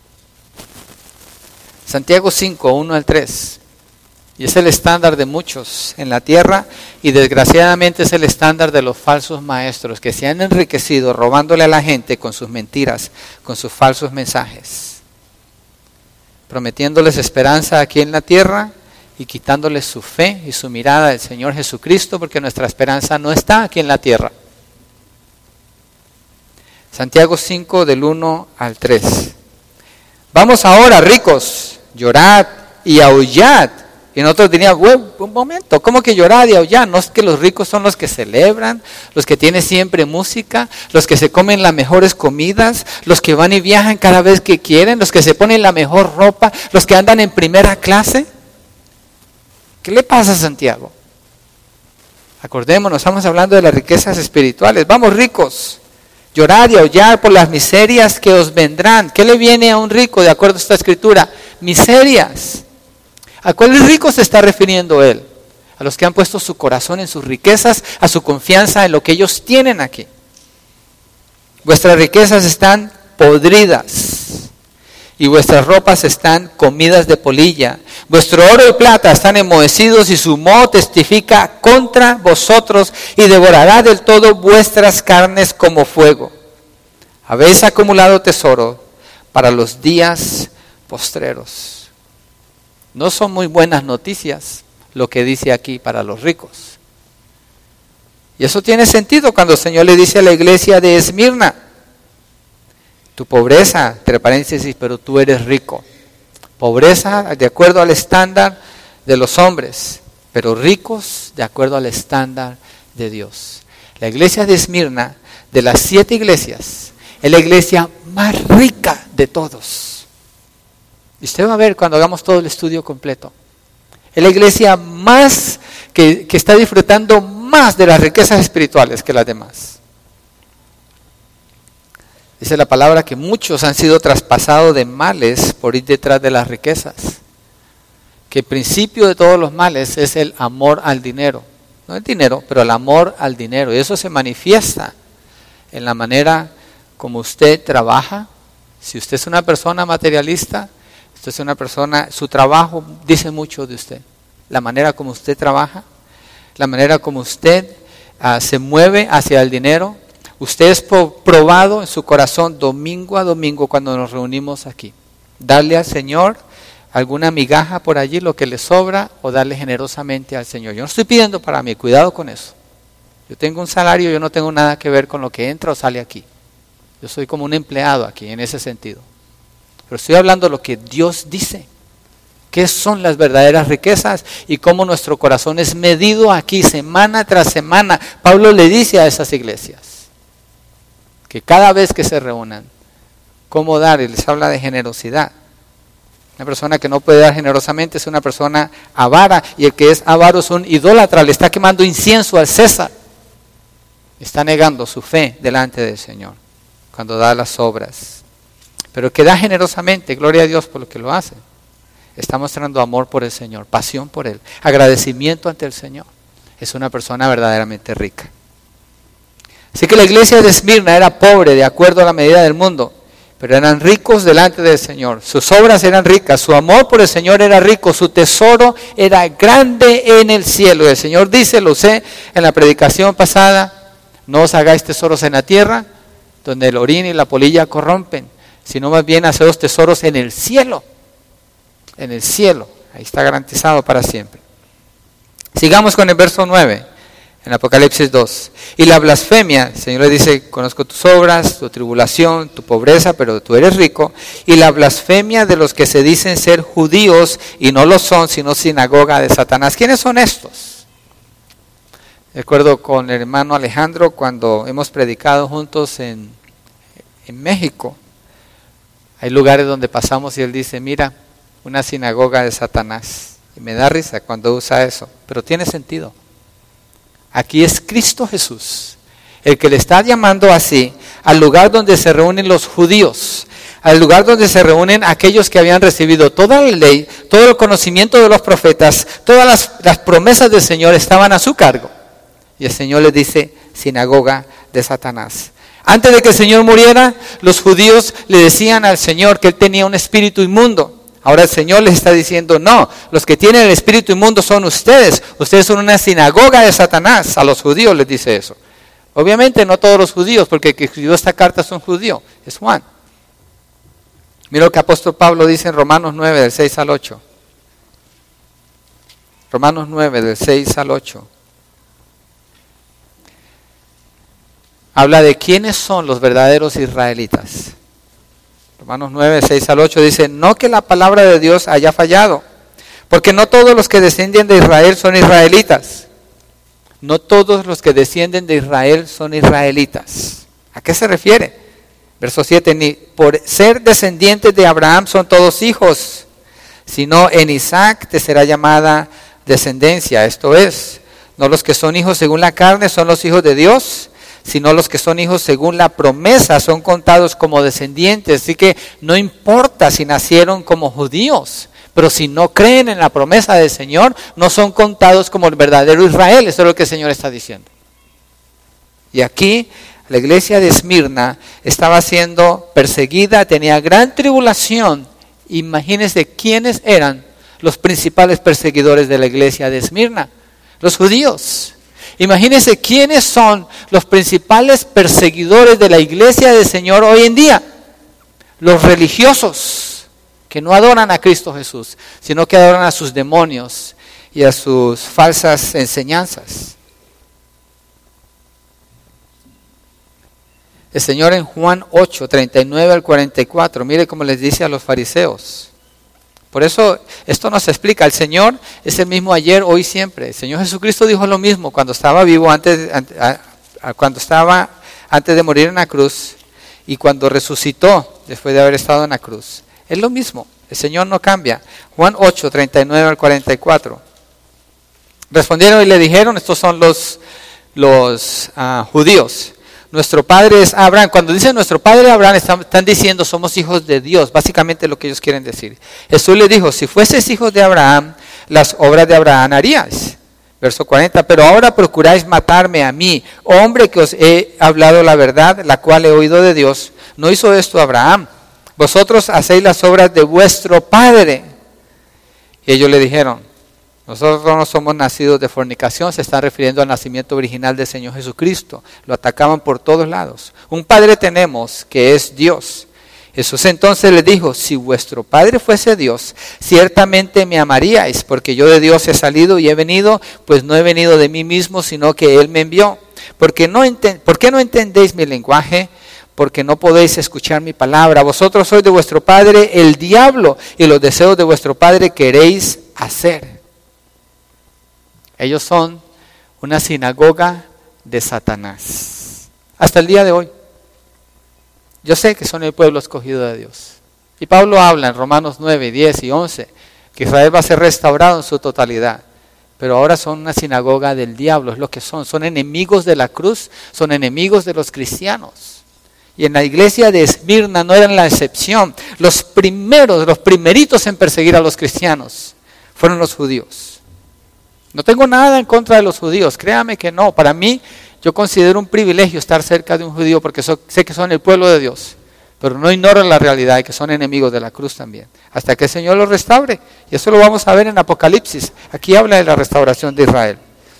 Santiago 5, 1 al 3. Y es el estándar de muchos en la tierra y desgraciadamente es el estándar de los falsos maestros que se han enriquecido robándole a la gente con sus mentiras, con sus falsos mensajes, prometiéndoles esperanza aquí en la tierra y quitándoles su fe y su mirada del Señor Jesucristo, porque nuestra esperanza no está aquí en la tierra. Santiago 5 del 1 al 3. Vamos ahora, ricos, llorad y aullad. Y nosotros diríamos, un momento, ¿cómo que llorad y aullad? No es que los ricos son los que celebran, los que tienen siempre música, los que se comen las mejores comidas, los que van y viajan cada vez que quieren, los que se ponen la mejor ropa, los que andan en primera clase. ¿Qué le pasa a Santiago? Acordémonos, estamos hablando de las riquezas espirituales. Vamos, ricos, llorad y aullad por las miserias que os vendrán. ¿Qué le viene a un rico de acuerdo a esta escritura? Miserias. ¿A cuáles ricos se está refiriendo él? A los que han puesto su corazón en sus riquezas, a su confianza en lo que ellos tienen aquí. Vuestras riquezas están podridas y vuestras ropas están comidas de polilla. Vuestro oro y plata están enmohecidos y su moho testifica contra vosotros y devorará del todo vuestras carnes como fuego. Habéis acumulado tesoro para los días postreros. No son muy buenas noticias lo que dice aquí para los ricos. Y eso tiene sentido cuando el Señor le dice a la iglesia de Esmirna, tu pobreza, entre paréntesis, pero tú eres rico. Pobreza de acuerdo al estándar de los hombres, pero ricos de acuerdo al estándar de Dios. La iglesia de Esmirna, de las 7 iglesias, es la iglesia más rica de todos. Y usted va a ver cuando hagamos todo el estudio completo. Es la iglesia más que está disfrutando más de las riquezas espirituales que las demás. Dice la palabra que muchos han sido traspasados de males por ir detrás de las riquezas. Que el principio de todos los males es el amor al dinero. No el dinero, pero el amor al dinero. Y eso se manifiesta en la manera como usted trabaja. Si usted es una persona materialista, usted es una persona, su trabajo dice mucho de usted. La manera como usted trabaja, la manera como usted se mueve hacia el dinero. Usted es probado en su corazón domingo a domingo cuando nos reunimos aquí. Darle al Señor alguna migaja por allí, lo que le sobra, o darle generosamente al Señor. Yo no estoy pidiendo para mí, cuidado con eso. Yo tengo un salario, yo no tengo nada que ver con lo que entra o sale aquí. Yo soy como un empleado aquí en ese sentido. Pero estoy hablando de lo que Dios dice. ¿Qué son las verdaderas riquezas? Y cómo nuestro corazón es medido aquí semana tras semana. Pablo le dice a esas iglesias que cada vez que se reúnan, cómo dar, y les habla de generosidad. Una persona que no puede dar generosamente es una persona avara, y el que es avaro es un idólatra, le está quemando incienso al César. Está negando su fe delante del Señor cuando da las obras. Pero el que da generosamente, gloria a Dios por lo que lo hace, está mostrando amor por el Señor, pasión por Él, agradecimiento ante el Señor. Es una persona verdaderamente rica. Así que la iglesia de Esmirna era pobre de acuerdo a la medida del mundo, pero eran ricos delante del Señor. Sus obras eran ricas, su amor por el Señor era rico, su tesoro era grande en el cielo. El Señor dice, lo sé en la predicación pasada, no os hagáis tesoros en la tierra, donde el orín y la polilla corrompen, sino más bien haceos tesoros en el cielo. En el cielo, ahí está garantizado para siempre. Sigamos con el verso 9. En Apocalipsis 2. Y la blasfemia, el Señor le dice, conozco tus obras, tu tribulación, tu pobreza, pero tú eres rico. Y la blasfemia de los que se dicen ser judíos y no lo son, sino sinagoga de Satanás. ¿Quiénes son estos? Recuerdo con el hermano Alejandro cuando hemos predicado juntos en México. Hay lugares donde pasamos y él dice, mira, una sinagoga de Satanás. Y me da risa cuando usa eso, pero tiene sentido. Aquí es Cristo Jesús, el que le está llamando así al lugar donde se reúnen los judíos, al lugar donde se reúnen aquellos que habían recibido toda la ley, todo el conocimiento de los profetas, todas las promesas del Señor estaban a su cargo. Y el Señor les dice, sinagoga de Satanás. Antes de que el Señor muriera, los judíos le decían al Señor que Él tenía un espíritu inmundo. Ahora el Señor les está diciendo, no, los que tienen el espíritu inmundo son ustedes. Ustedes son una sinagoga de Satanás. A los judíos les dice eso. Obviamente no todos los judíos, porque el que escribió esta carta es un judío, es Juan. Mira lo que el apóstol Pablo dice en Romanos 9, del 6 al 8. Romanos 9, del 6 al 8. Habla de quiénes son los verdaderos israelitas. Romanos 9, 6 al 8 dice, no que la palabra de Dios haya fallado, porque no todos los que descienden de Israel son israelitas. No todos los que descienden de Israel son israelitas. ¿A qué se refiere? Verso 7, ni por ser descendientes de Abraham son todos hijos, sino en Isaac te será llamada descendencia. Esto es, no los que son hijos según la carne son los hijos de Dios, sino los que son hijos según la promesa son contados como descendientes. Así que no importa si nacieron como judíos, pero si no creen en la promesa del Señor, no son contados como el verdadero Israel. Eso es lo que el Señor está diciendo. Y aquí la iglesia de Esmirna estaba siendo perseguida, tenía gran tribulación. Imagínense quiénes eran los principales perseguidores de la iglesia de Esmirna, los judíos. Imagínense quiénes son los principales perseguidores de la iglesia del Señor hoy en día. Los religiosos que no adoran a Cristo Jesús, sino que adoran a sus demonios y a sus falsas enseñanzas. El Señor en Juan 8, 39 al 44, mire cómo les dice a los fariseos. Por eso esto nos explica, el Señor es el mismo ayer, hoy, siempre. El Señor Jesucristo dijo lo mismo cuando estaba vivo, antes de morir en la cruz, y cuando resucitó después de haber estado en la cruz. Es lo mismo, el Señor no cambia. Juan 8, 39 al 44. Respondieron y le dijeron, estos son los judíos. Nuestro padre es Abraham. Cuando dicen nuestro padre Abraham, están diciendo somos hijos de Dios. Básicamente lo que ellos quieren decir. Jesús le dijo, si fueses hijos de Abraham, las obras de Abraham harías. Verso 40, pero ahora procuráis matarme a mí, hombre que os he hablado la verdad, la cual he oído de Dios. No hizo esto Abraham. Vosotros hacéis las obras de vuestro padre. Y ellos le dijeron, nosotros no somos nacidos de fornicación. Se están refiriendo al nacimiento original del Señor Jesucristo. Lo atacaban por todos lados. Un padre tenemos que es Dios. Jesús entonces les dijo, si vuestro padre fuese Dios, ciertamente me amaríais, porque yo de Dios he salido y he venido, pues no he venido de mí mismo, sino que Él me envió. ¿Por qué no entendéis mi lenguaje? Porque no podéis escuchar mi palabra. Vosotros sois de vuestro padre el diablo, y los deseos de vuestro padre queréis hacer. Ellos son una sinagoga de Satanás. Hasta el día de hoy. Yo sé que son el pueblo escogido de Dios. Y Pablo habla en Romanos 9, 10 y 11 que Israel va a ser restaurado en su totalidad. Pero ahora son una sinagoga del diablo, es lo que son. Son enemigos de la cruz, son enemigos de los cristianos. Y en la iglesia de Esmirna no eran la excepción. Los primeritos en perseguir a los cristianos fueron los judíos. No tengo nada en contra de los judíos, créame que no. Para mí, Yo considero un privilegio estar cerca de un judío porque sé que son el pueblo de Dios. Pero no ignoro la realidad de que son enemigos de la cruz también. Hasta que el Señor los restaure. Y eso lo vamos a ver en Apocalipsis. Aquí habla de la restauración de Israel.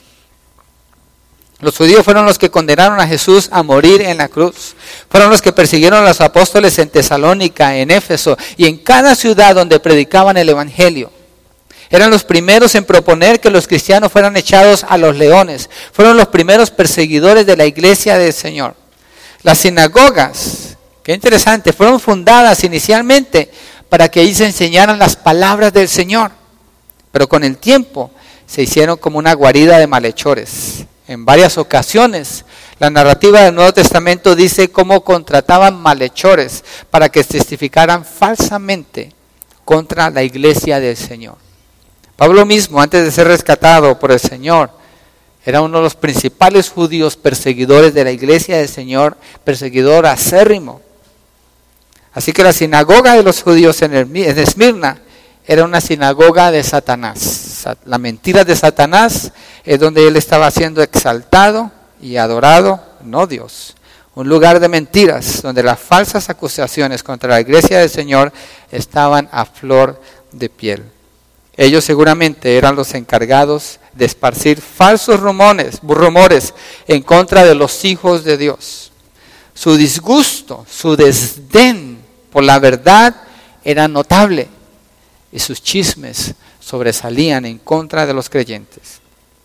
Los judíos fueron los que condenaron a Jesús a morir en la cruz. Fueron los que persiguieron a los apóstoles en Tesalónica, en Éfeso y en cada ciudad donde predicaban el Evangelio. Eran los primeros en proponer que los cristianos fueran echados a los leones. Fueron los primeros perseguidores de la iglesia del Señor. Las sinagogas, qué interesante, fueron fundadas inicialmente para que ahí se enseñaran las palabras del Señor. Pero con el tiempo se hicieron como una guarida de malhechores. En varias ocasiones, la narrativa del Nuevo Testamento dice cómo contrataban malhechores para que testificaran falsamente contra la iglesia del Señor. Pablo mismo, antes de ser rescatado por el Señor, era uno de los principales judíos perseguidores de la iglesia del Señor, perseguidor acérrimo. Así que la sinagoga de los judíos en Esmirna era una sinagoga de Satanás. La mentira de Satanás es donde él estaba siendo exaltado y adorado, no Dios. Un lugar de mentiras, donde las falsas acusaciones contra la iglesia del Señor estaban a flor de piel. Ellos seguramente eran los encargados de esparcir falsos rumores en contra de los hijos de Dios. Su disgusto, su desdén por la verdad era notable y sus chismes sobresalían en contra de los creyentes.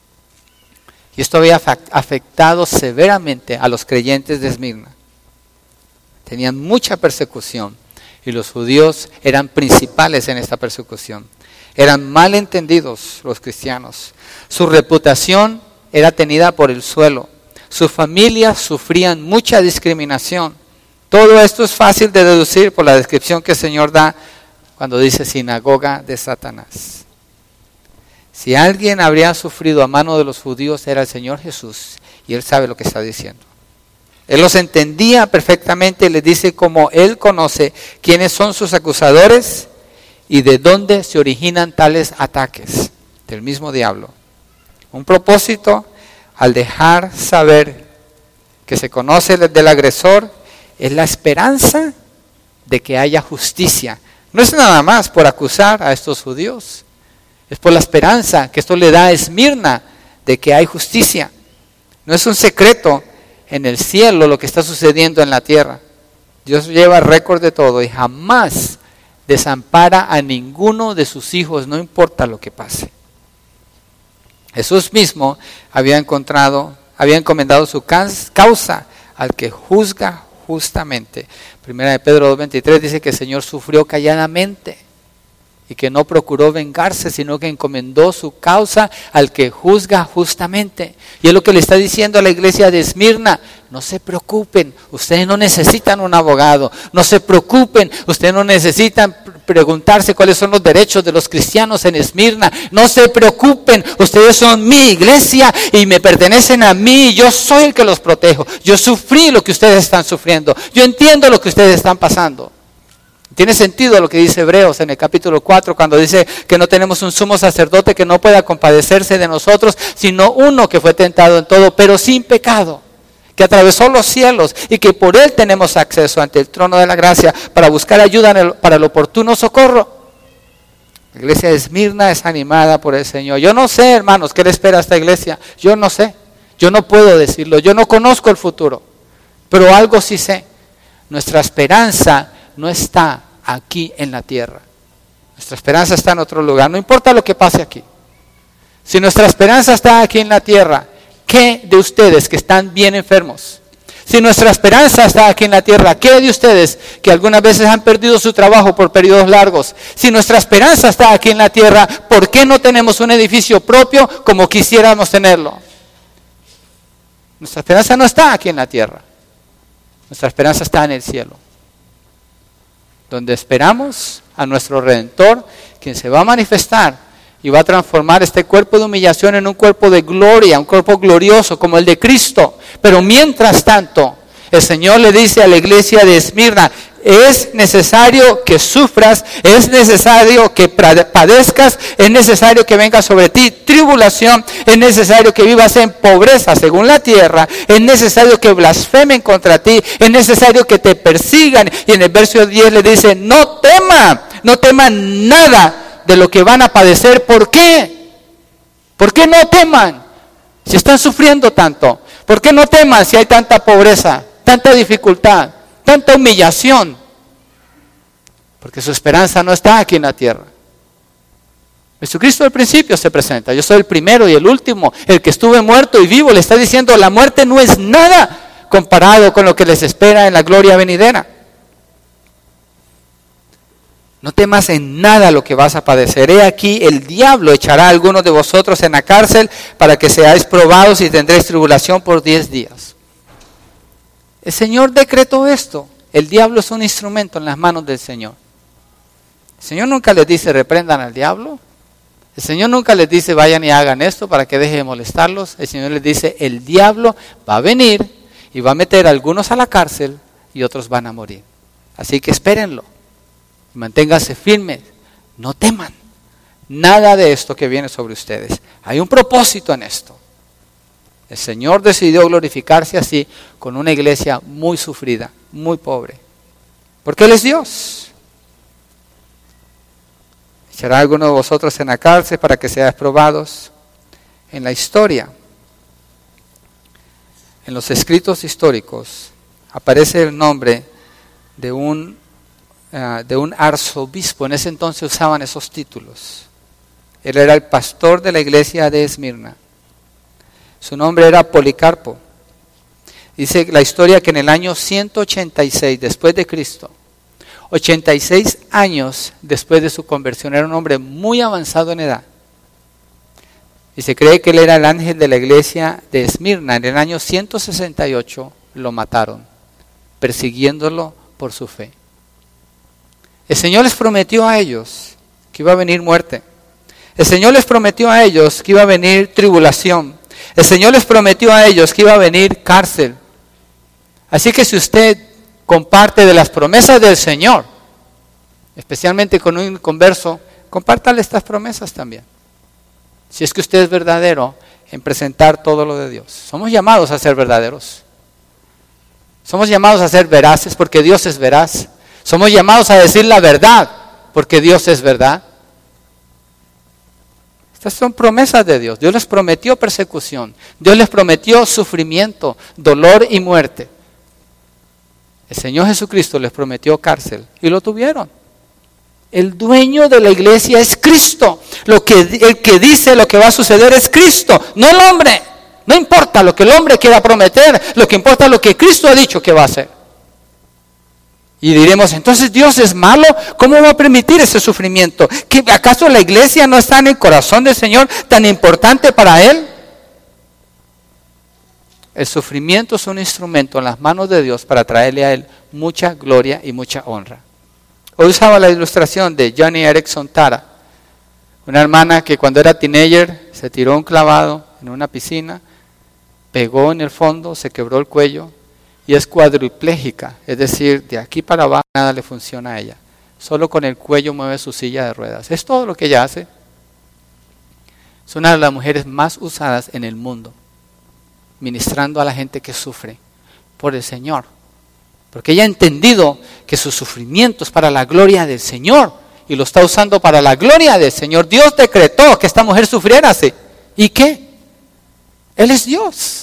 Y esto había afectado severamente a los creyentes de Esmirna. Tenían mucha persecución y los judíos eran principales en esta persecución. Eran mal entendidos los cristianos. Su reputación era tenida por el suelo. Sus familias sufrían mucha discriminación. Todo esto es fácil de deducir por la descripción que el Señor da cuando dice sinagoga de Satanás. Si alguien habría sufrido a mano de los judíos era el Señor Jesús, y Él sabe lo que está diciendo. Él los entendía perfectamente y les dice cómo Él conoce quiénes son sus acusadores y de dónde se originan tales ataques del mismo diablo. Un propósito al dejar saber que se conoce del agresor es la esperanza de que haya justicia. No es nada más por acusar a estos judíos, es por la esperanza que esto le da a Esmirna de que hay justicia. No es un secreto en el cielo lo que está sucediendo en la tierra. Dios lleva récord de todo y jamás desampara a ninguno de sus hijos, no importa lo que pase. Jesús mismo había encomendado su causa al que juzga justamente. Primera de Pedro 2:23 dice que el Señor sufrió calladamente y que no procuró vengarse, sino que encomendó su causa al que juzga justamente. Y es lo que le está diciendo a la iglesia de Esmirna: no se preocupen, ustedes no necesitan un abogado, no se preocupen, ustedes no necesitan preguntarse cuáles son los derechos de los cristianos en Esmirna, no se preocupen, ustedes son mi iglesia y me pertenecen a mí, yo soy el que los protejo, yo sufrí lo que ustedes están sufriendo, yo entiendo lo que ustedes están pasando. Tiene sentido lo que dice Hebreos en el capítulo 4 cuando dice que no tenemos un sumo sacerdote que no pueda compadecerse de nosotros, sino uno que fue tentado en todo, pero sin pecado, que atravesó los cielos y que por él tenemos acceso ante el trono de la gracia para buscar ayuda para el oportuno socorro. La iglesia de Esmirna es animada por el Señor. Yo no sé, hermanos, qué le espera a esta iglesia. Yo no sé, yo no puedo decirlo, yo no conozco el futuro, pero algo sí sé: nuestra esperanza no está aquí en la tierra. Nuestra esperanza está en otro lugar. No importa lo que pase aquí. Si nuestra esperanza está aquí en la tierra, ¿qué de ustedes que están bien enfermos? Si nuestra esperanza está aquí en la tierra, ¿qué de ustedes que algunas veces han perdido su trabajo por periodos largos? Si nuestra esperanza está aquí en la tierra, ¿por qué no tenemos un edificio propio como quisiéramos tenerlo? Nuestra esperanza no está aquí en la tierra. Nuestra esperanza está en el cielo, donde esperamos a nuestro Redentor, quien se va a manifestar y va a transformar este cuerpo de humillación en un cuerpo de gloria, un cuerpo glorioso como el de Cristo. Pero mientras tanto, El Señor le dice a la iglesia de Esmirna, es necesario que sufras, es necesario que padezcas, es necesario que venga sobre ti tribulación, es necesario que vivas en pobreza según la tierra, es necesario que blasfemen contra ti, es necesario que te persigan. Y en el verso 10 le dice, no teman nada de lo que van a padecer. ¿Por qué? ¿Por qué no teman? Si están sufriendo tanto, ¿por qué no teman si hay tanta pobreza, tanta dificultad, tanta humillación? Porque su esperanza no está aquí en la tierra. Jesucristo al principio se presenta, yo soy el primero y el último, el que estuve muerto y vivo. Le está diciendo, la muerte no es nada comparado con lo que les espera en la gloria venidera. No temas en nada lo que vas a padecer. He aquí, el diablo echará a algunos de vosotros en la cárcel para que seáis probados y tendréis tribulación por 10 días. El Señor decretó esto. El diablo es un instrumento en las manos del Señor. El Señor nunca les dice reprendan al diablo. El Señor nunca les dice vayan y hagan esto para que deje de molestarlos. El Señor les dice el diablo va a venir y va a meter a algunos a la cárcel y otros van a morir. Así que espérenlo. Manténganse firmes, no teman nada de esto que viene sobre ustedes. Hay un propósito en esto. El Señor decidió glorificarse así con una iglesia muy sufrida, muy pobre. Porque Él es Dios. Echará a alguno de vosotros en la cárcel para que seáis probados. En la historia, en los escritos históricos, aparece el nombre de un arzobispo. En ese entonces usaban esos títulos. Él era el pastor de la iglesia de Esmirna. Su nombre era Policarpo. Dice la historia que en el año 186 después de Cristo, 86 años después de su conversión, era un hombre muy avanzado en edad. Y se cree que él era el ángel de la iglesia de Esmirna. En el año 168 lo mataron, persiguiéndolo por su fe. El Señor les prometió a ellos que iba a venir muerte. El Señor les prometió a ellos que iba a venir tribulación. El Señor les prometió a ellos que iba a venir cárcel. Así que si usted comparte de las promesas del Señor, especialmente con un inconverso, compártale estas promesas también. Si es que usted es verdadero en presentar todo lo de Dios. Somos llamados a ser verdaderos. Somos llamados a ser veraces porque Dios es veraz. Somos llamados a decir la verdad, porque Dios es verdad. Estas son promesas de Dios. Dios les prometió persecución. Dios les prometió sufrimiento, dolor y muerte. El Señor Jesucristo les prometió cárcel y lo tuvieron. El dueño de la iglesia es Cristo. El que dice lo que va a suceder es Cristo, no el hombre. No importa lo que el hombre quiera prometer, lo que importa es lo que Cristo ha dicho que va a hacer. Y diremos, entonces Dios es malo, ¿cómo va a permitir ese sufrimiento? ¿Que acaso la iglesia no está en el corazón del Señor tan importante para Él? El sufrimiento es un instrumento en las manos de Dios para traerle a Él mucha gloria y mucha honra. Hoy usaba la ilustración de Joni Eareckson Tada, una hermana que cuando era teenager se tiró un clavado en una piscina, pegó en el fondo, se quebró el cuello, y es cuadriplégica, es decir, de aquí para abajo nada le funciona a ella. Solo con el cuello mueve su silla de ruedas. Es todo lo que ella hace. Es una de las mujeres más usadas en el mundo, ministrando a la gente que sufre por el Señor. Porque ella ha entendido que su sufrimiento es para la gloria del Señor y lo está usando para la gloria del Señor. Dios decretó que esta mujer sufriera así. ¿Y qué? Él es Dios.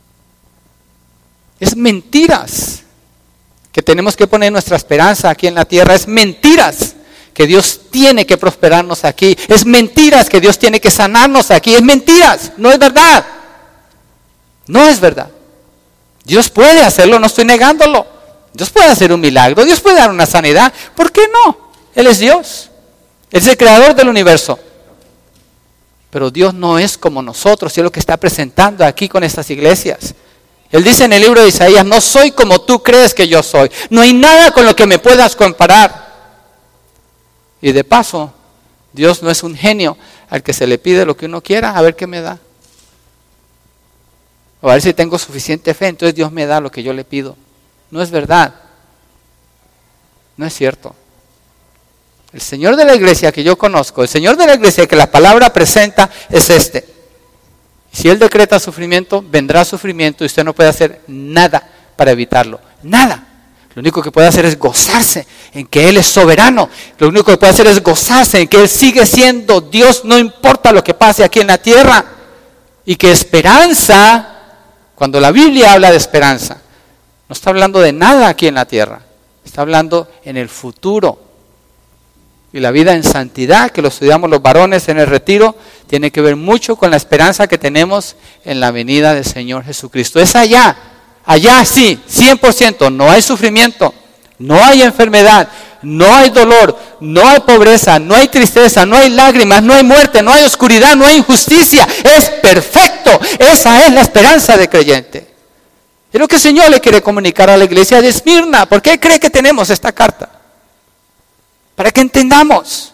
Es mentiras que tenemos que poner nuestra esperanza aquí en la tierra. Es mentiras que Dios tiene que prosperarnos aquí. Es mentiras que Dios tiene que sanarnos aquí. Es mentiras, no es verdad. No es verdad. Dios puede hacerlo, no estoy negándolo. Dios puede hacer un milagro, Dios puede dar una sanidad. ¿Por qué no? Él es Dios. Él es el creador del universo. Pero Dios no es como nosotros, y es lo que está presentando aquí con estas iglesias. Él dice en el libro de Isaías, no soy como tú crees que yo soy. No hay nada con lo que me puedas comparar. Y de paso, Dios no es un genio al que se le pide lo que uno quiera, a ver qué me da. O a ver si tengo suficiente fe, entonces Dios me da lo que yo le pido. No es verdad. No es cierto. El Señor de la iglesia que yo conozco, el Señor de la iglesia que la palabra presenta es este. Si Él decreta sufrimiento, vendrá sufrimiento y usted no puede hacer nada para evitarlo. Nada. Lo único que puede hacer es gozarse en que Él es soberano. Lo único que puede hacer es gozarse en que Él sigue siendo Dios, no importa lo que pase aquí en la tierra. Y que esperanza, cuando la Biblia habla de esperanza, no está hablando de nada aquí en la tierra. Está hablando en el futuro. Y la vida en santidad, que lo estudiamos los varones en el retiro, tiene que ver mucho con la esperanza que tenemos en la venida del Señor Jesucristo. Es allá. Allá sí, 100%, no hay sufrimiento, no hay enfermedad, no hay dolor, no hay pobreza, no hay tristeza, no hay lágrimas, no hay muerte, no hay oscuridad, no hay injusticia. Es perfecto. Esa es la esperanza del creyente. Es lo que el Señor le quiere comunicar a la iglesia de Esmirna. ¿Por qué cree que tenemos esta carta? Para que entendamos.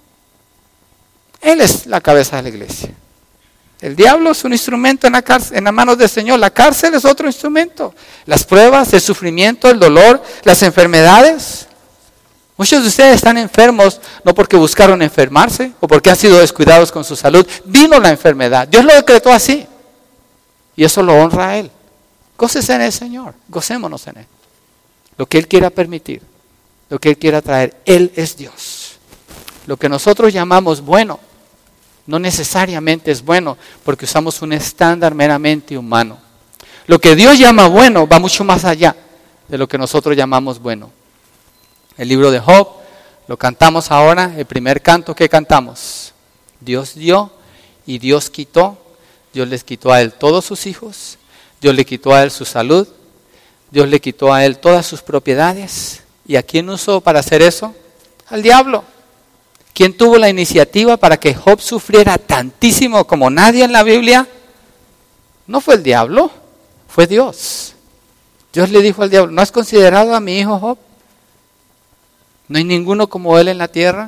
Él es la cabeza de la iglesia. El diablo es un instrumento en las manos del Señor. La cárcel es otro instrumento. Las pruebas, el sufrimiento, el dolor, las enfermedades. Muchos de ustedes están enfermos no porque buscaron enfermarse o porque han sido descuidados con su salud. Vino la enfermedad. Dios lo decretó así. Y eso lo honra a Él. Gócese en el Señor. Gocémonos en Él. Lo que Él quiera permitir. Lo que Él quiera traer. Él es Dios. Lo que nosotros llamamos bueno no necesariamente es bueno porque usamos un estándar meramente humano. Lo que Dios llama bueno va mucho más allá de lo que nosotros llamamos bueno. El libro de Job, lo cantamos ahora, el primer canto que cantamos. Dios dio y Dios quitó. Dios les quitó a él todos sus hijos. Dios le quitó a él su salud. Dios le quitó a él todas sus propiedades. ¿Y a quién usó para hacer eso? Al diablo. ¿Quién tuvo la iniciativa para que Job sufriera tantísimo como nadie en la Biblia? No fue el diablo, fue Dios. Dios le dijo al diablo, ¿no has considerado a mi hijo Job? ¿No hay ninguno como él en la tierra?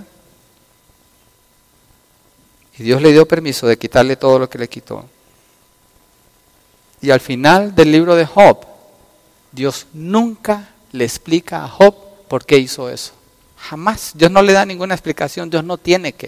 Y Dios le dio permiso de quitarle todo lo que le quitó. Y al final del libro de Job, Dios nunca le explica a Job por qué hizo eso. Jamás. Dios no le da ninguna explicación. Dios no tiene que.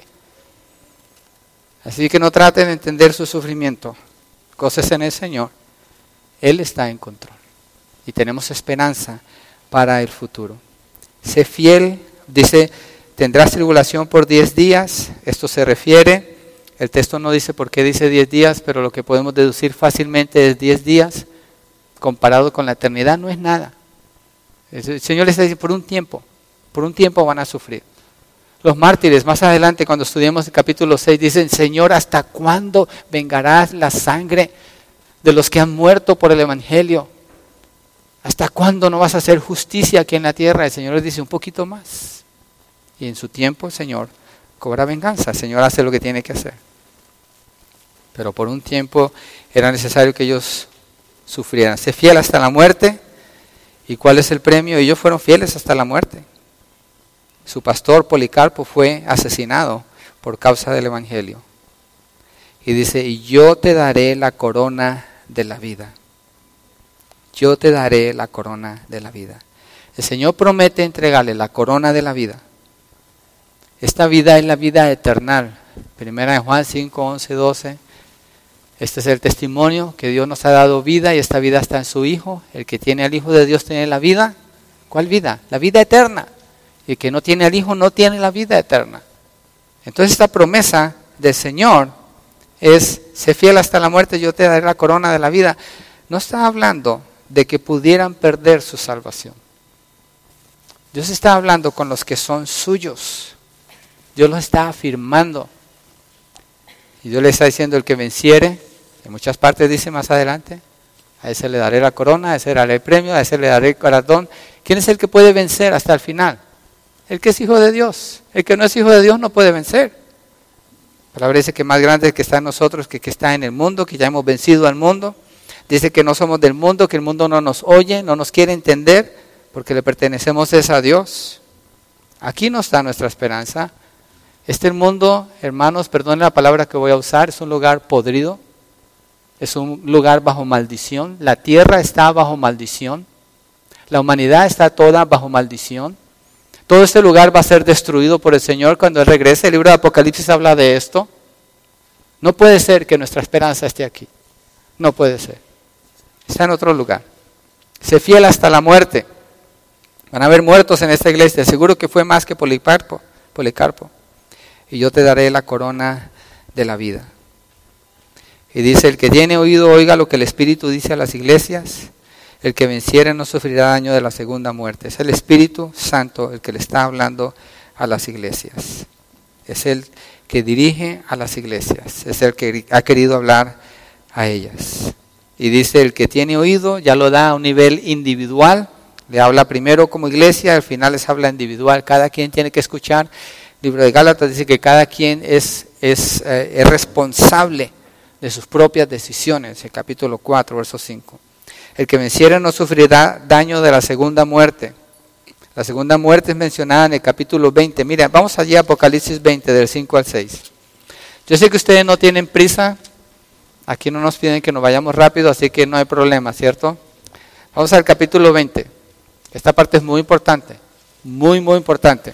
Así que no traten de entender su sufrimiento. Gócese en el Señor. Él está en control. Y tenemos esperanza para el futuro. Sé fiel. Dice, tendrás tribulación por 10 días. Esto se refiere. El texto no dice por qué dice 10 días, pero lo que podemos deducir fácilmente es 10 días. Comparado con la eternidad no es nada. El Señor les está diciendo por un tiempo van a sufrir. Los mártires, más adelante cuando estudiemos el capítulo 6, dicen, Señor, ¿hasta cuándo vengarás la sangre de los que han muerto por el Evangelio? ¿Hasta cuándo no vas a hacer justicia aquí en la tierra? El Señor les dice, un poquito más. Y en su tiempo el Señor cobra venganza. El Señor hace lo que tiene que hacer. Pero por un tiempo era necesario que ellos sufrieran. Sé fiel hasta la muerte. ¿Y cuál es el premio? Ellos fueron fieles hasta la muerte. Su pastor Policarpo fue asesinado por causa del Evangelio. Y dice, y yo te daré la corona de la vida. Yo te daré la corona de la vida. El Señor promete entregarle la corona de la vida. Esta vida es la vida eterna. Primera de Juan 5, 11, 12. Este es el testimonio que Dios nos ha dado vida y esta vida está en su Hijo. El que tiene al Hijo de Dios tiene la vida. ¿Cuál vida? La vida eterna. Y el que no tiene al Hijo no tiene la vida eterna. Entonces esta promesa del Señor es, sé fiel hasta la muerte, yo te daré la corona de la vida. No está hablando de que pudieran perder su salvación. Dios está hablando con los que son suyos. Dios los está afirmando. Y Dios le está diciendo, el que venciere, en muchas partes dice más adelante, a ese le daré la corona, a ese le daré el premio, a ese le daré el galardón. ¿Quién es el que puede vencer hasta el final? El que es hijo de Dios. El que no es hijo de Dios no puede vencer. La palabra dice que más grande es el que está en nosotros que el que está en el mundo, que ya hemos vencido al mundo. Dice que no somos del mundo, que el mundo no nos oye, no nos quiere entender, porque le pertenecemos a Dios. Aquí no está nuestra esperanza. Este mundo, hermanos, perdonen la palabra que voy a usar, es un lugar podrido, es un lugar bajo maldición. La tierra está bajo maldición. La humanidad está toda bajo maldición. Todo este lugar va a ser destruido por el Señor cuando Él regrese. El libro de Apocalipsis habla de esto. No puede ser que nuestra esperanza esté aquí. No puede ser. Está en otro lugar. Sé fiel hasta la muerte. Van a haber muertos en esta iglesia. Seguro que fue más que Policarpo. Y yo te daré la corona de la vida. Y dice, el que tiene oído, oiga lo que el Espíritu dice a las iglesias. El que venciere no sufrirá daño de la segunda muerte. Es el Espíritu Santo el que le está hablando a las iglesias. Es el que dirige a las iglesias. Es el que ha querido hablar a ellas. Y dice, el que tiene oído ya lo da a un nivel individual. Le habla primero como iglesia, al final les habla individual. Cada quien tiene que escuchar. El libro de Gálatas dice que cada quien es responsable de sus propias decisiones. El capítulo 4, verso 5. El que venciere no sufrirá daño de la segunda muerte. La segunda muerte es mencionada en el capítulo 20. Mira, vamos allí a Apocalipsis 20, del 5 al 6. Yo sé que ustedes no tienen prisa. Aquí no nos piden que nos vayamos rápido, así que no hay problema, ¿cierto? Vamos al capítulo 20. Esta parte es muy importante. Muy, muy importante.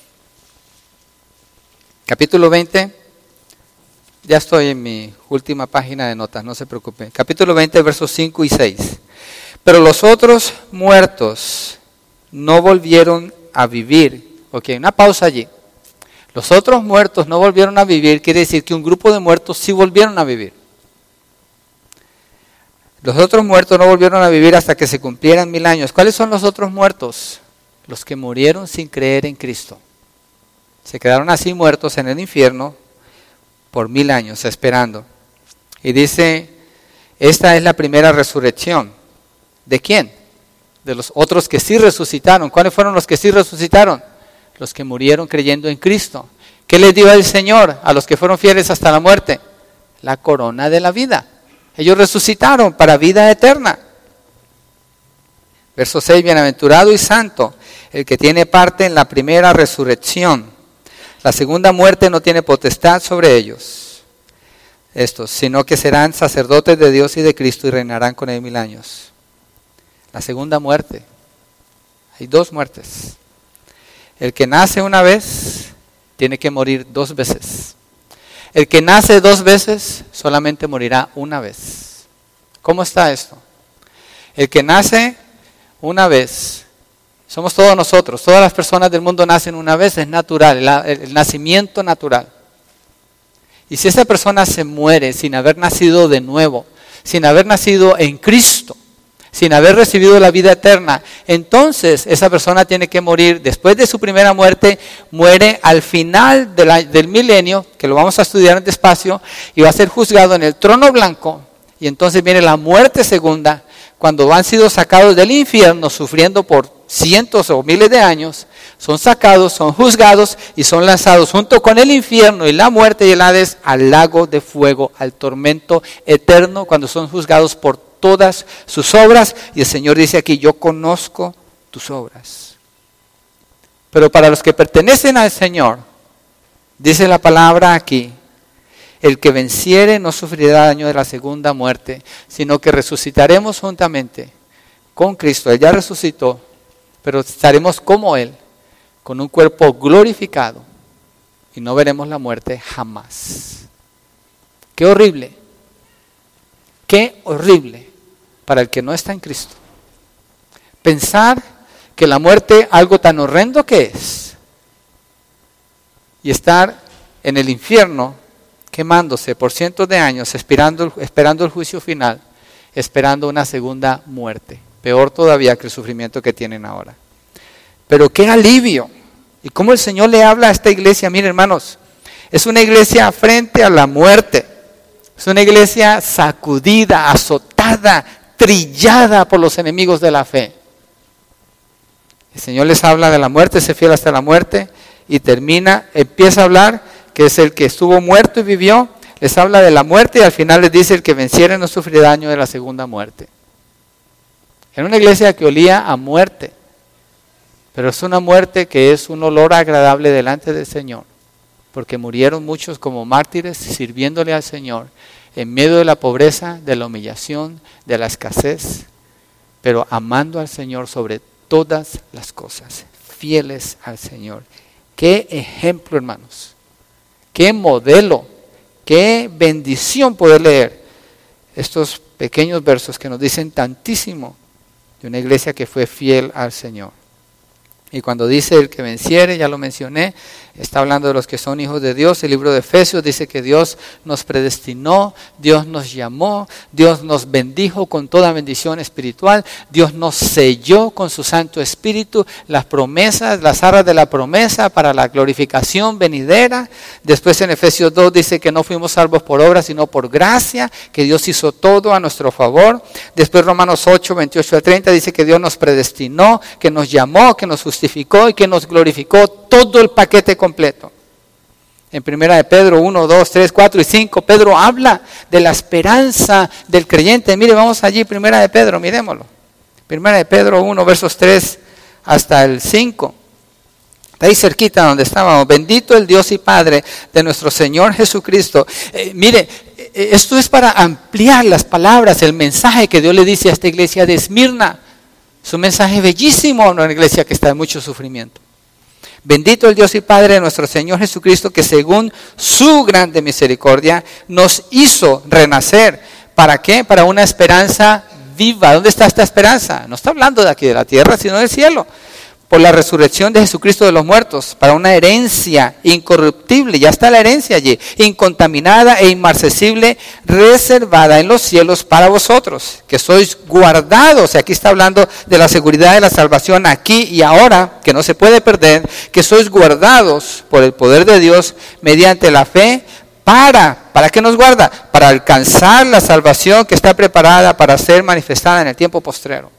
Capítulo 20. Ya estoy en mi última página de notas, no se preocupen. Capítulo 20, versos 5 y 6. Pero los otros muertos no volvieron a vivir. Ok, una pausa allí. Los otros muertos no volvieron a vivir, quiere decir que un grupo de muertos sí volvieron a vivir. Los otros muertos no volvieron a vivir hasta que se cumplieran 1000 años. ¿Cuáles son los otros muertos? Los que murieron sin creer en Cristo. Se quedaron así muertos en el infierno por 1000 años esperando. Y dice, esta es la primera resurrección. ¿De quién? De los otros que sí resucitaron. ¿Cuáles fueron los que sí resucitaron? Los que murieron creyendo en Cristo. ¿Qué les dio el Señor a los que fueron fieles hasta la muerte? La corona de la vida. Ellos resucitaron para vida eterna. Verso 6, bienaventurado y santo el que tiene parte en la primera resurrección. La segunda muerte no tiene potestad sobre ellos, sino que serán sacerdotes de Dios y de Cristo y reinarán con él 1000 años. La segunda muerte. Hay 2 muertes. El que nace una vez tiene que morir 2 veces. El que nace 2 veces solamente morirá una vez. ¿Cómo está esto? El que nace una vez, somos todos nosotros, todas las personas del mundo nacen una vez, es natural, el nacimiento natural. Y si esa persona se muere sin haber nacido de nuevo, sin haber nacido en Cristo, sin haber recibido la vida eterna, entonces esa persona tiene que morir después de su primera muerte, muere al final del milenio, que lo vamos a estudiar despacio, y va a ser juzgado en el trono blanco, y entonces viene la muerte segunda, cuando han sido sacados del infierno, sufriendo por cientos o miles de años, son sacados, son juzgados y son lanzados junto con el infierno y la muerte y el Hades al lago de fuego, al tormento eterno, cuando son juzgados por todas sus obras. Y el Señor dice aquí, yo conozco tus obras. Pero para los que pertenecen al Señor, dice la palabra aquí, el que venciere no sufrirá daño de la segunda muerte, sino que resucitaremos juntamente con Cristo. Él ya resucitó, pero estaremos como Él, con un cuerpo glorificado, y no veremos la muerte jamás. ¡Qué horrible! ¡Qué horrible para el que no está en Cristo! Pensar que la muerte, algo tan horrendo que es, y estar en el infierno, quemándose por cientos de años, esperando el juicio final, esperando una segunda muerte. Peor todavía que el sufrimiento que tienen ahora. Pero qué alivio. Y cómo el Señor le habla a esta iglesia. Miren, hermanos, es una iglesia frente a la muerte. Es una iglesia sacudida, azotada, trillada por los enemigos de la fe. El Señor les habla de la muerte, se fiel hasta la muerte, y empieza a hablar que es el que estuvo muerto y vivió. Les habla de la muerte y al final les dice, el que venciere no sufrirá daño de la segunda muerte. Era una iglesia que olía a muerte, pero es una muerte que es un olor agradable delante del Señor, porque murieron muchos como mártires sirviéndole al Señor en medio de la pobreza, de la humillación, de la escasez, pero amando al Señor sobre todas las cosas, fieles al Señor. Qué ejemplo, hermanos, qué modelo, qué bendición poder leer estos pequeños versos que nos dicen tantísimo de una iglesia que fue fiel al Señor. Y cuando dice el que venciere, ya lo mencioné, está hablando de los que son hijos de Dios. El libro de Efesios dice que Dios nos predestinó, Dios nos llamó, Dios nos bendijo con toda bendición espiritual, Dios nos selló con su Santo Espíritu, las promesas, las arras de la promesa para la glorificación venidera. Después en Efesios 2 dice que no fuimos salvos por obra, sino por gracia, que Dios hizo todo a nuestro favor. Después Romanos 8, 28 al 30 dice que Dios nos predestinó, que nos llamó, que nos justificó y que nos glorificó, todo el paquete completo. En 1 de Pedro 1, 2, 3, 4 y 5, Pedro habla de la esperanza del creyente. Mire, vamos allí, 1 de Pedro, miremoslo. 1 de Pedro 1, versos 3 hasta el 5. Está ahí cerquita donde estábamos. Bendito el Dios y Padre de nuestro Señor Jesucristo. Mire, esto es para ampliar las palabras, el mensaje que Dios le dice a esta iglesia de Esmirna. Es un mensaje bellísimo a una iglesia que está en mucho sufrimiento. Bendito el Dios y Padre de nuestro Señor Jesucristo, que según su grande misericordia nos hizo renacer. ¿Para qué? Para una esperanza viva. ¿Dónde está esta esperanza? No está hablando de aquí de la tierra, sino del cielo. Por la resurrección de Jesucristo de los muertos, para una herencia incorruptible, ya está la herencia allí, incontaminada e inmarcesible, reservada en los cielos para vosotros, que sois guardados, y aquí está hablando de la seguridad de la salvación aquí y ahora, que no se puede perder, que sois guardados por el poder de Dios mediante la fe, ¿para qué nos guarda? Para alcanzar la salvación que está preparada para ser manifestada en el tiempo postrero.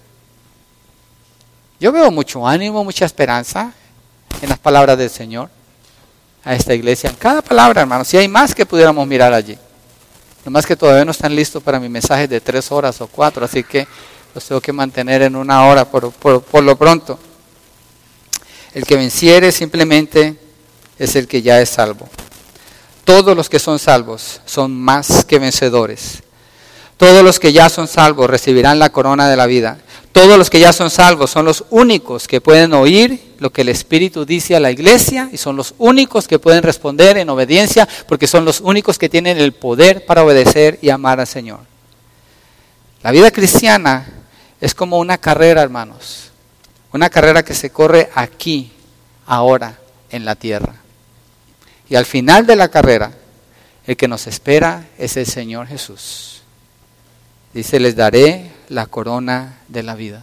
Yo veo mucho ánimo, mucha esperanza en las palabras del Señor a esta iglesia. En cada palabra, hermanos. Si hay más que pudiéramos mirar allí. Nomás que todavía no están listos para mi mensaje de 3 horas o 4. Así que los tengo que mantener en 1 hora por lo pronto. El que venciere simplemente es el que ya es salvo. Todos los que son salvos son más que vencedores. Todos los que ya son salvos recibirán la corona de la vida. Todos los que ya son salvos son los únicos que pueden oír lo que el Espíritu dice a la iglesia y son los únicos que pueden responder en obediencia porque son los únicos que tienen el poder para obedecer y amar al Señor. La vida cristiana es como una carrera, hermanos. Una carrera que se corre aquí, ahora, en la tierra. Y al final de la carrera, el que nos espera es el Señor Jesús. Dice, les daré la corona de la vida.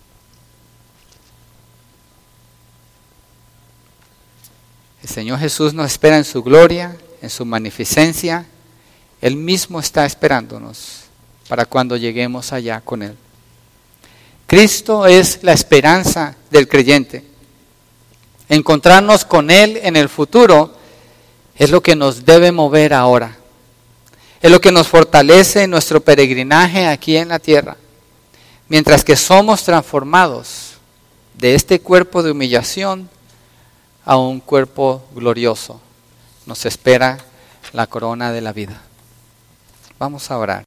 El Señor Jesús nos espera en su gloria, en su magnificencia. Él mismo está esperándonos para cuando lleguemos allá con Él. Cristo es la esperanza del creyente. Encontrarnos con Él en el futuro es lo que nos debe mover ahora. Es lo que nos fortalece en nuestro peregrinaje aquí en la tierra. Mientras que somos transformados de este cuerpo de humillación a un cuerpo glorioso, nos espera la corona de la vida. Vamos a orar.